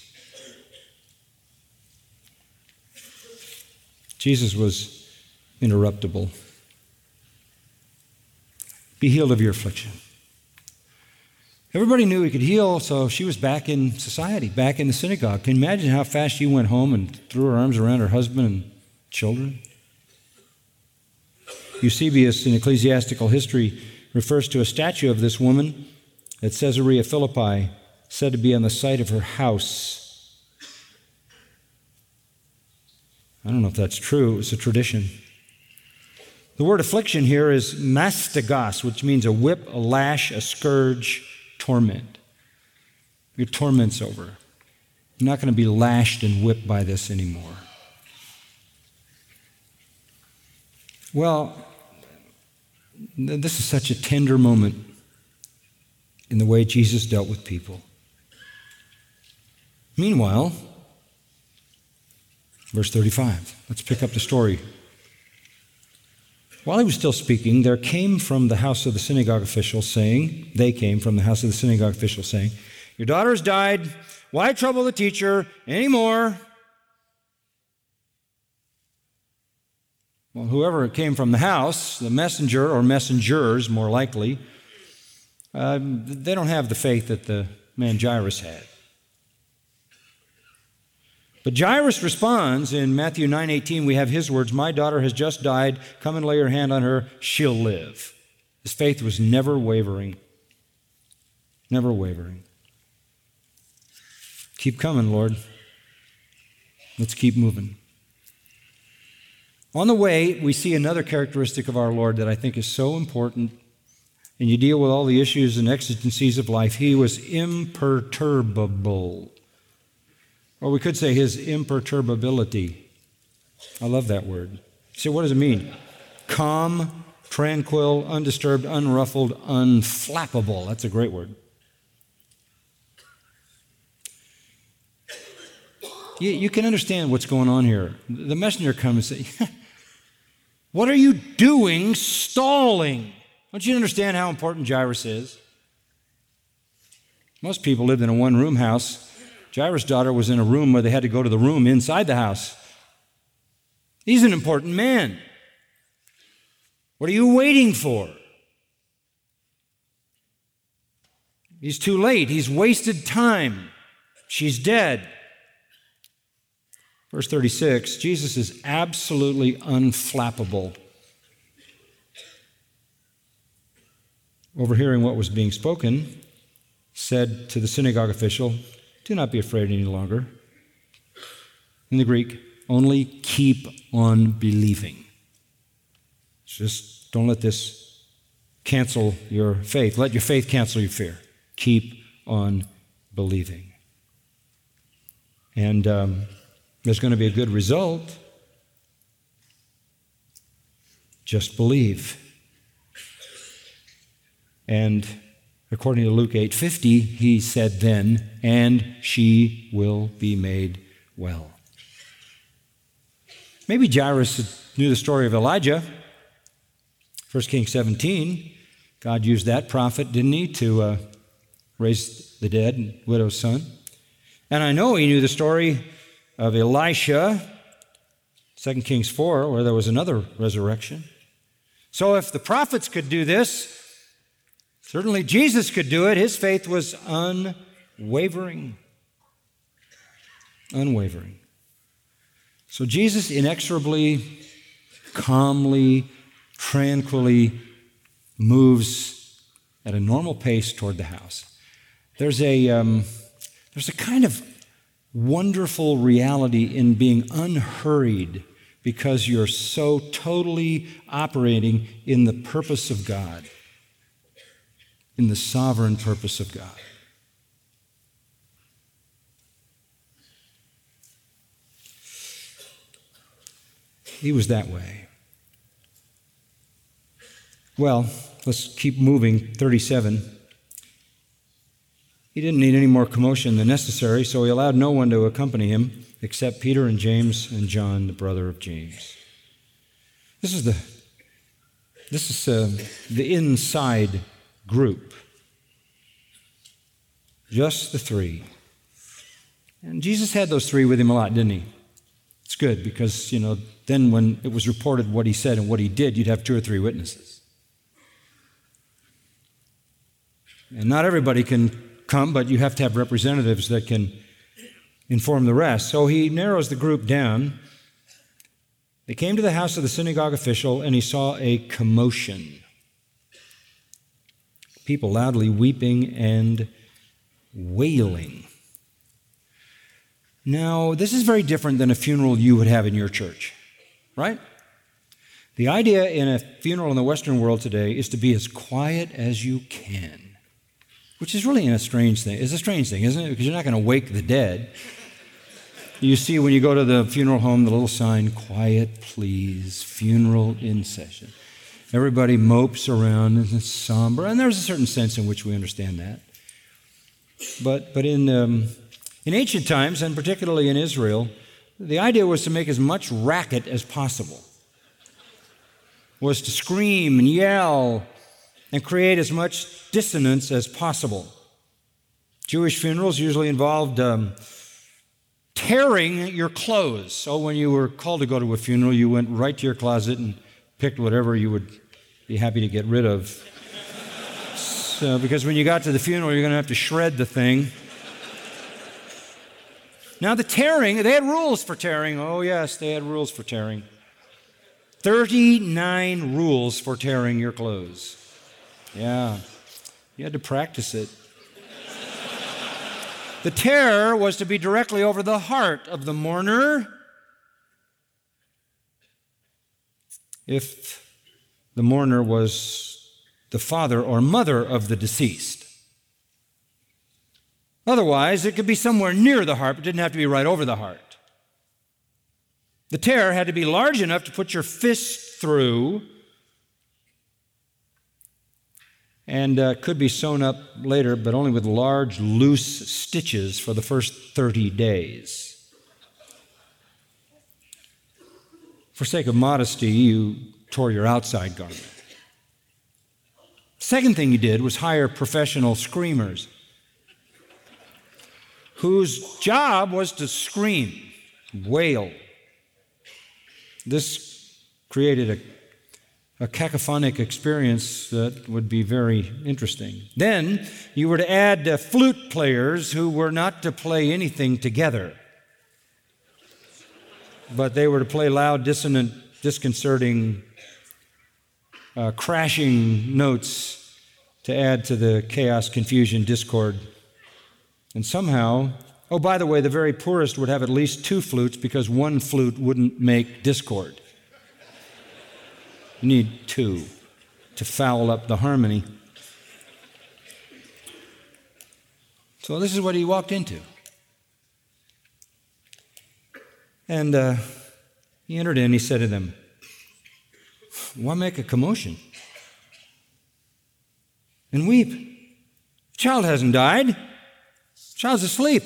Jesus was interruptible. Be healed of your affliction. Everybody knew he could heal, so she was back in society, back in the synagogue. Can you imagine how fast she went home and threw her arms around her husband and children? Eusebius, in ecclesiastical history, refers to a statue of this woman at Caesarea Philippi, said to be on the site of her house. I don't know if that's true. It's a tradition. The word affliction here is mastagos, which means a whip, a lash, a scourge, torment. Your torment's over. You're not going to be lashed and whipped by this anymore. This is such a tender moment in the way Jesus dealt with people. Meanwhile, verse 35, let's pick up the story. While he was still speaking, they came from the house of the synagogue official saying, your daughter has died. Why trouble the teacher anymore? Well, whoever came from the house, the messenger or messengers, more likely, they don't have the faith that the man Jairus had. But Jairus responds in Matthew 9:18. We have his words, my daughter has just died. Come and lay your hand on her. She'll live. His faith was never wavering. Never wavering. Keep coming, Lord. Let's keep moving. On the way, we see another characteristic of our Lord that I think is so important. And you deal with all the issues and exigencies of life. He was imperturbable. Or we could say his imperturbability. I love that word. So what does it mean? Calm, tranquil, undisturbed, unruffled, unflappable. That's a great word. You can understand what's going on here. The messenger comes and says, what are you doing stalling? Don't you understand how important Jairus is? Most people lived in a one-room house. Jairus' daughter was in a room where they had to go to the room inside the house. He's an important man. What are you waiting for? He's too late. He's wasted time. She's dead. Verse 36, Jesus is absolutely unflappable. Overhearing what was being spoken, said to the synagogue official, do not be afraid any longer. In the Greek, only keep on believing. Just don't let this cancel your faith. Let your faith cancel your fear. Keep on believing. And there's going to be a good result. Just believe. And according to Luke 8:50, he said then, and she will be made well. Maybe Jairus knew the story of Elijah. 1 Kings 17, God used that prophet, didn't he, to raise the dead, widow's son. And I know he knew the story of Elisha, 2 Kings 4, where there was another resurrection. So if the prophets could do this, certainly Jesus could do it. His faith was unwavering. Unwavering. So Jesus inexorably, calmly, tranquilly moves at a normal pace toward the house. There's a kind of wonderful reality in being unhurried because you're so totally operating in the purpose of God, in the sovereign purpose of God. He was that way. Well, let's keep moving. 37. He didn't need any more commotion than necessary, so he allowed no one to accompany him except Peter and James and John, the brother of James. This is the inside group. Just the three. And Jesus had those three with him a lot, didn't he? It's good because, then when it was reported what he said and what he did, you'd have 2 or 3 witnesses. And not everybody can come, but you have to have representatives that can inform the rest. So he narrows the group down. They came to the house of the synagogue official, and he saw a commotion. People loudly weeping and wailing. Now, this is very different than a funeral you would have in your church, right? The idea in a funeral in the Western world today is to be as quiet as you can, which is really a strange thing. It's a strange thing, isn't it? Because you're not going to wake the dead. You see when you go to the funeral home, the little sign, quiet, please, funeral in session. everybody mopes around and it's somber, and there's a certain sense in which we understand that. But in ancient times, and particularly in Israel, the idea was to make as much racket as possible, was to scream and yell and create as much dissonance as possible. Jewish funerals usually involved tearing your clothes. So when you were called to go to a funeral, you went right to your closet and picked whatever you would be happy to get rid of. So, because when you got to the funeral, you're going to have to shred the thing. Now the tearing, they had rules for tearing. Oh yes, they had rules for tearing. 39 rules for tearing your clothes. Yeah, you had to practice it. The tear was to be directly over the heart of the mourner. If the mourner was the father or mother of the deceased. Otherwise, it could be somewhere near the heart, but it didn't have to be right over the heart. The tear had to be large enough to put your fist through, and could be sewn up later, but only with large, loose stitches for the first 30 days. For sake of modesty, you tore your outside garment. Second thing you did was hire professional screamers whose job was to scream, wail. This created a cacophonic experience that would be very interesting. Then you were to add flute players who were not to play anything together, but they were to play loud, dissonant, disconcerting, crashing notes to add to the chaos, confusion, discord. And somehow, oh, by the way, the very poorest would have at least 2 flutes because 1 flute wouldn't make discord. You need 2 to foul up the harmony. So this is what he walked into. And he entered in, he said to them, "Why make a commotion and weep? The child hasn't died. The child's asleep."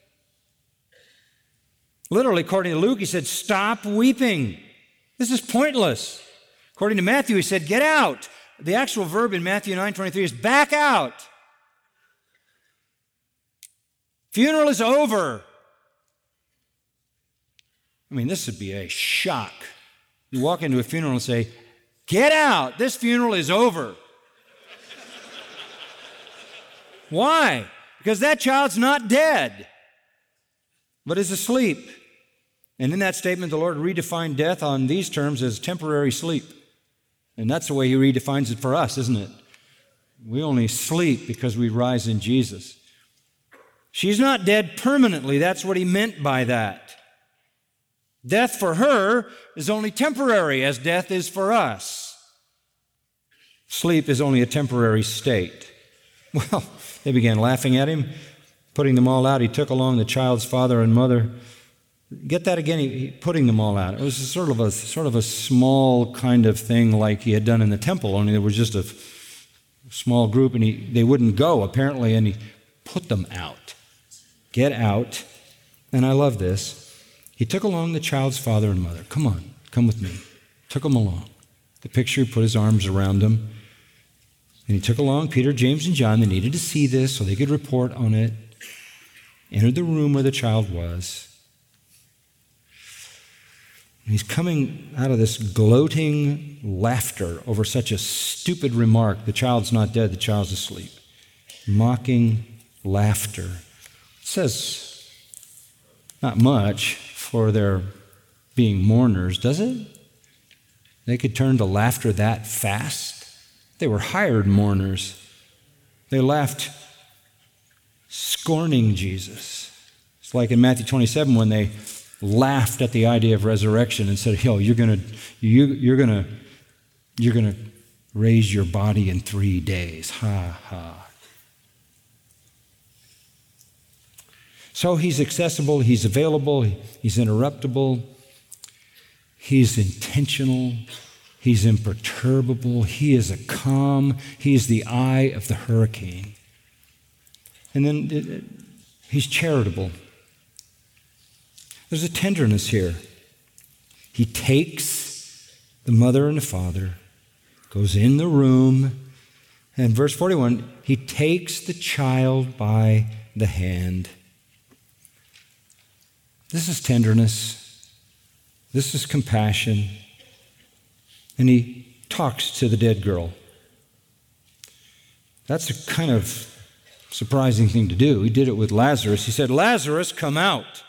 Literally, according to Luke, he said, "Stop weeping. This is pointless." According to Matthew, he said, "Get out." The actual verb in Matthew 9:23 is back out. Funeral is over. I mean, this would be a shock. You walk into a funeral and say, "Get out. This funeral is over." Why? Because that child's not dead, but is asleep. And in that statement, the Lord redefined death on these terms as temporary sleep. And that's the way he redefines it for us, isn't it? We only sleep because we rise in Jesus. She's not dead permanently. That's what he meant by that. Death for her is only temporary, as death is for us. Sleep is only a temporary state. Well, they began laughing at him, putting them all out. He took along the child's father and mother. Get that again? He putting them all out. It was sort of a small kind of thing like he had done in the temple, only there was just a small group, and they wouldn't go, apparently, and he put them out. Get out. And I love this. He took along the child's father and mother. Come on, come with me. Took them along. The picture, he put his arms around them. And he took along Peter, James, and John. They needed to see this so they could report on it. Entered the room where the child was. And he's coming out of this gloating laughter over such a stupid remark. The child's not dead, the child's asleep. Mocking laughter. It says not much for their being mourners, does it? They could turn to laughter that fast. They were hired mourners. They laughed scorning Jesus. It's like in Matthew 27 when they laughed at the idea of resurrection and said, "Yo, you're gonna raise your body in 3 days." Ha ha. So he's accessible, he's available, he's interruptible, he's intentional, He's imperturbable. He is a calm. He is the eye of the hurricane. And then he's charitable. There's a tenderness here. He takes the mother and the father, goes in the room, and verse 41, he takes the child by the hand. This is tenderness. This is compassion. And he talks to the dead girl. That's a kind of surprising thing to do. He did it with Lazarus. He said, "Lazarus, come out."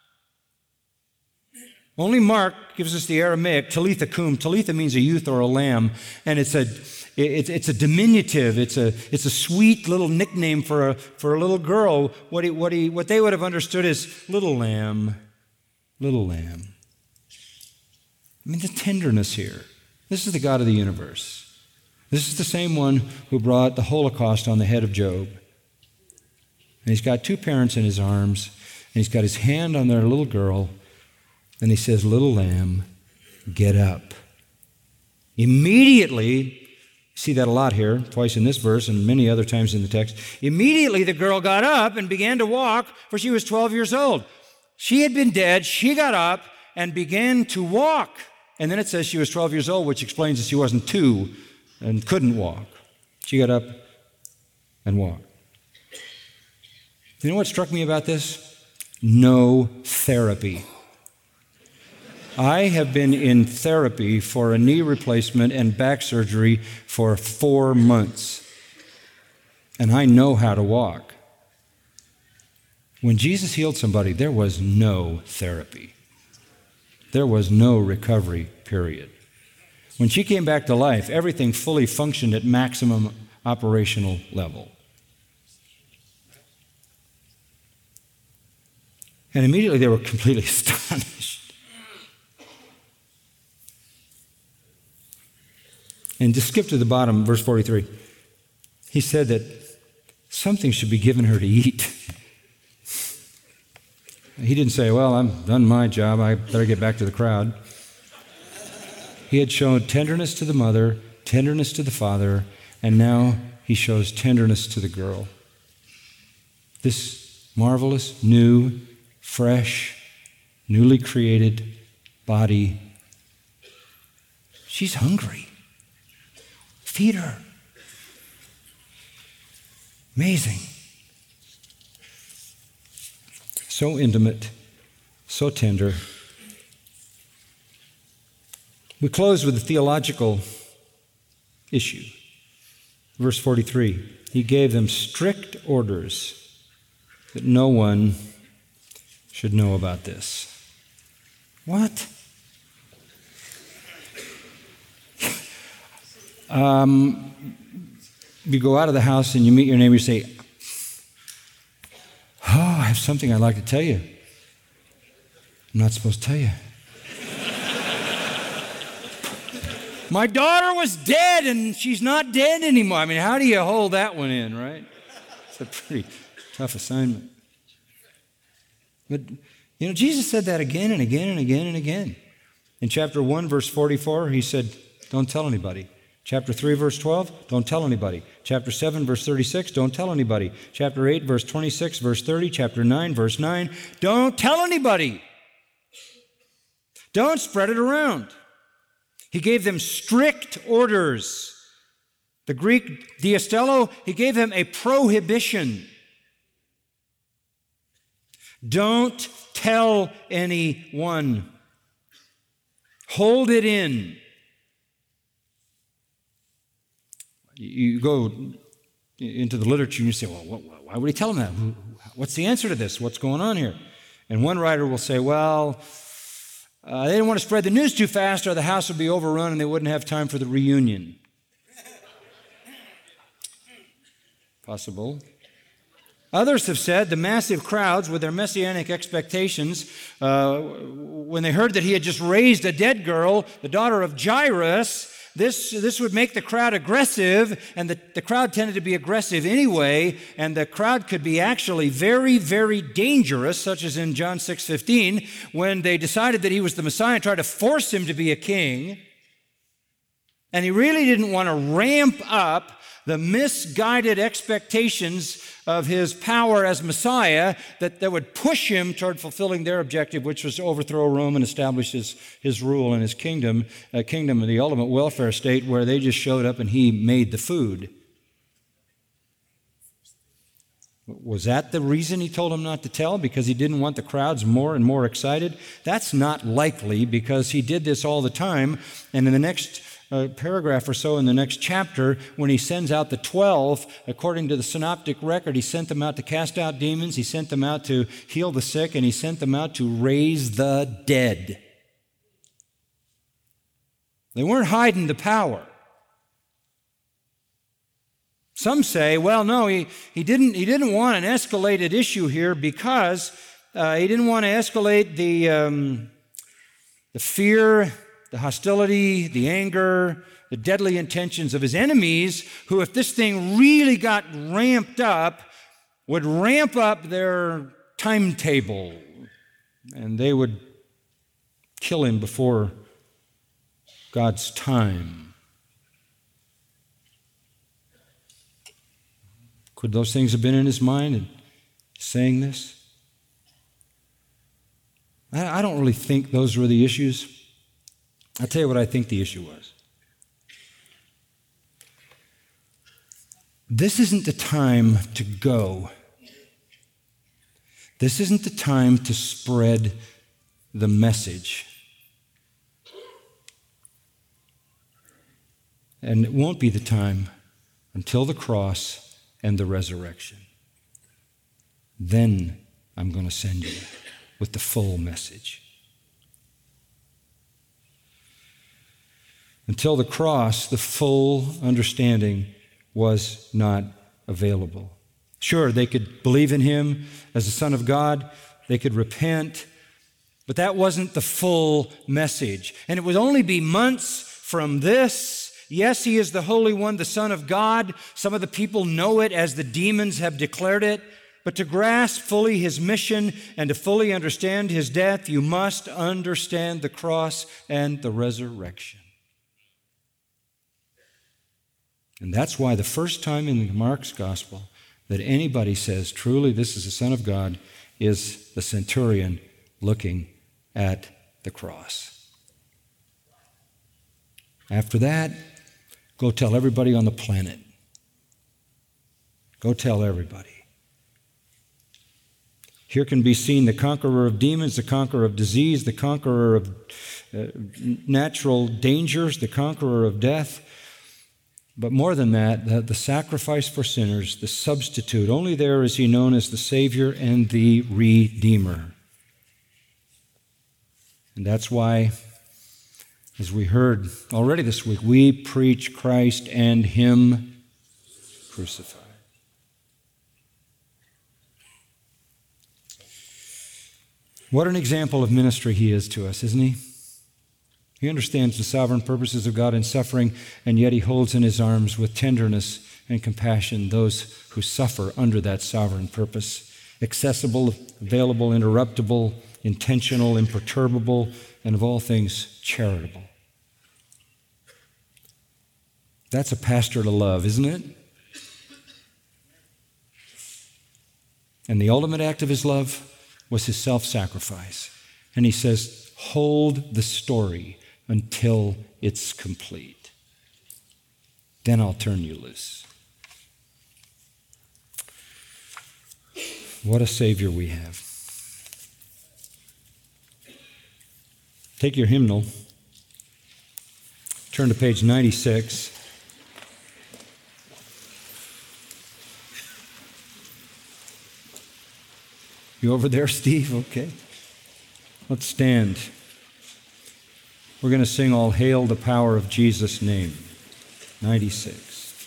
Only Mark gives us the Aramaic, talitha cum. Talitha means a youth or a lamb, and it's a diminutive. It's a sweet little nickname for a little girl. What they would have understood is little lamb, little lamb. I mean, the tenderness here. This is the God of the universe. This is the same one who brought the Holocaust on the head of Job. And he's got two parents in his arms, and he's got his hand on their little girl, and he says, "Little lamb, get up." Immediately, see that a lot here, twice in this verse and many other times in the text. Immediately the girl got up and began to walk, for she was 12 years old. She had been dead. She got up and began to walk. And then it says she was 12 years old, which explains that she wasn't 2 and couldn't walk. She got up and walked. You know what struck me about this? No therapy. I have been in therapy for a knee replacement and back surgery for 4 months, and I know how to walk. When Jesus healed somebody, there was no therapy. There was no recovery period. When she came back to life, everything fully functioned at maximum operational level. And immediately they were completely astonished. And just skip to the bottom, verse 43. He said that something should be given her to eat. He didn't say, "Well, I've done my job, I better get back to the crowd." He had shown tenderness to the mother, tenderness to the father, and now he shows tenderness to the girl. This marvelous, new, fresh, newly created body, she's hungry. Feed her. Amazing. So intimate, so tender. We close with a theological issue. Verse 43, he gave them strict orders that no one should know about this. What? You go out of the house and you meet your neighbor, you say, "Oh, I have something I'd like to tell you." I'm not supposed to tell you. My daughter was dead and she's not dead anymore. I mean, how do you hold that one in, right? It's a pretty tough assignment. But, Jesus said that again and again and again and again. In chapter 1, verse 44, he said, "Don't tell anybody." Chapter 3, verse 12, "Don't tell anybody." Chapter 7, verse 36, "Don't tell anybody." Chapter 8, verse 26, verse 30. Chapter 9, verse 9, "Don't tell anybody." Don't spread it around. He gave them strict orders. The Greek diastello, he gave them a prohibition. Don't tell anyone. Hold it in. You go into the literature and you say, "Well, why would he tell them that? What's the answer to this? What's going on here?" And one writer will say, "Well, they didn't want to spread the news too fast or the house would be overrun and they wouldn't have time for the reunion." Possible. Others have said the massive crowds with their messianic expectations, when they heard that he had just raised a dead girl, the daughter of Jairus, this would make the crowd aggressive, and the crowd tended to be aggressive anyway, and the crowd could be actually very, very dangerous, such as in John 6:15, when they decided that he was the Messiah and tried to force him to be a king. And he really didn't want to ramp up the misguided expectations of his power as Messiah that would push him toward fulfilling their objective, which was to overthrow Rome and establish his rule and his kingdom, a kingdom of the ultimate welfare state where they just showed up and he made the food. Was that the reason he told him not to tell? Because he didn't want the crowds more and more excited? That's not likely, because he did this all the time. And in the next paragraph or so in the next chapter, when he sends out the 12, according to the synoptic record, he sent them out to cast out demons, he sent them out to heal the sick, and he sent them out to raise the dead. They weren't hiding the power. Some say, well, no, he didn't want an escalated issue here because he didn't want to escalate the fear, the hostility, the anger, the deadly intentions of his enemies, who, if this thing really got ramped up, would ramp up their timetable, and they would kill him before God's time. Could those things have been in his mind in saying this? I don't really think those were the issues. I'll tell you what I think the issue was. This isn't the time to go. This isn't the time to spread the message. And it won't be the time until the cross and the resurrection. Then I'm going to send you with the full message. Until the cross, the full understanding was not available. Sure, they could believe in him as the Son of God, they could repent, but that wasn't the full message. And it would only be months from this. Yes, he is the Holy One, the Son of God. Some of the people know it as the demons have declared it. But to grasp fully his mission and to fully understand his death, you must understand the cross and the resurrection. And that's why the first time in Mark's gospel that anybody says, truly this is the Son of God, is the centurion looking at the cross. After that, go tell everybody on the planet. Go tell everybody. Here can be seen the conqueror of demons, the conqueror of disease, the conqueror of natural dangers, the conqueror of death. But more than that, the sacrifice for sinners, the substitute. Only there is he known as the Savior and the Redeemer. And that's why, as we heard already this week, we preach Christ and him crucified. What an example of ministry he is to us, isn't he? He understands the sovereign purposes of God in suffering, and yet he holds in his arms with tenderness and compassion those who suffer under that sovereign purpose. Accessible, available, interruptible, intentional, imperturbable, and of all things, charitable. That's a pastor to love, isn't it? And the ultimate act of his love was his self-sacrifice. And he says, hold the story until it's complete. Then I'll turn you loose. What a Savior we have. Take your hymnal. Turn to page 96. You over there, Steve? Okay. Let's stand. We're going to sing All Hail the Power of Jesus' Name. 96.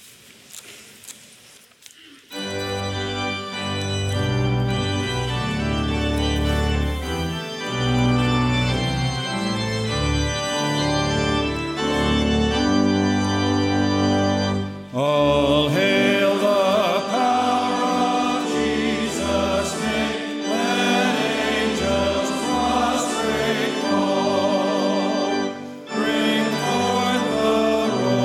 All hail the power of Jesus' name, let angels prostrate fall, bring forth the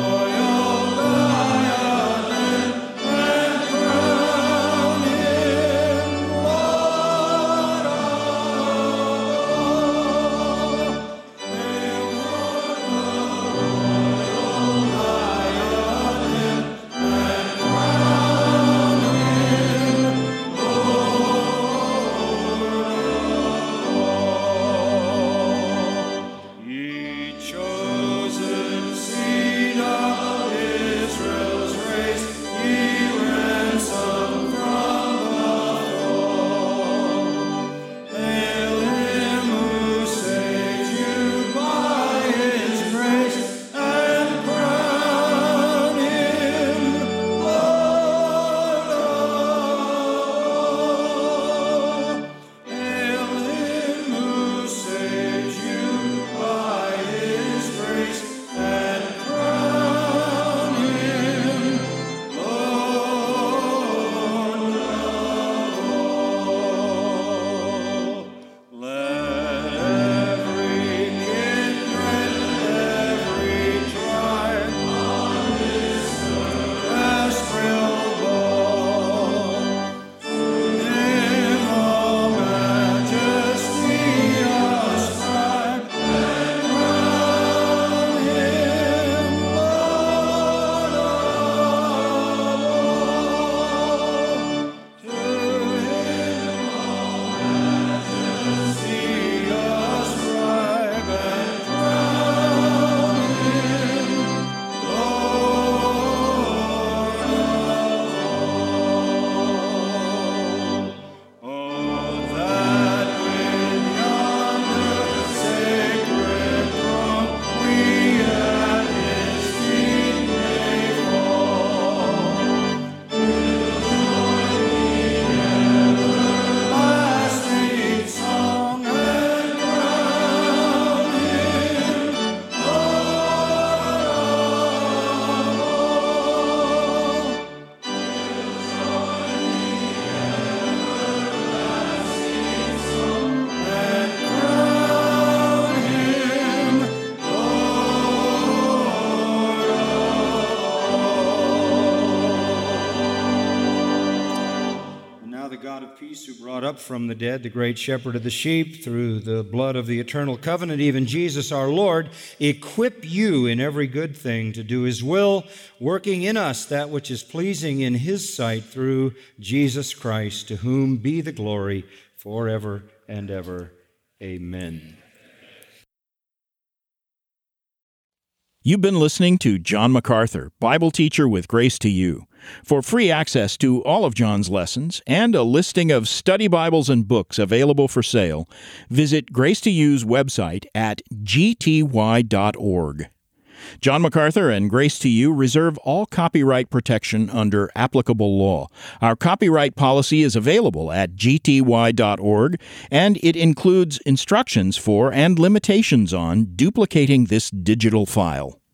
of peace, who brought up from the dead the great shepherd of the sheep through the blood of the eternal covenant, even Jesus our Lord, equip you in every good thing to do his will, working in us that which is pleasing in his sight through Jesus Christ, to whom be the glory forever and ever. Amen. You've been listening to John MacArthur, Bible teacher with Grace to You. For free access to all of John's lessons and a listing of study Bibles and books available for sale, visit Grace to You's website at gty.org. John MacArthur and Grace to You reserve all copyright protection under applicable law. Our copyright policy is available at gty.org, and it includes instructions for and limitations on duplicating this digital file.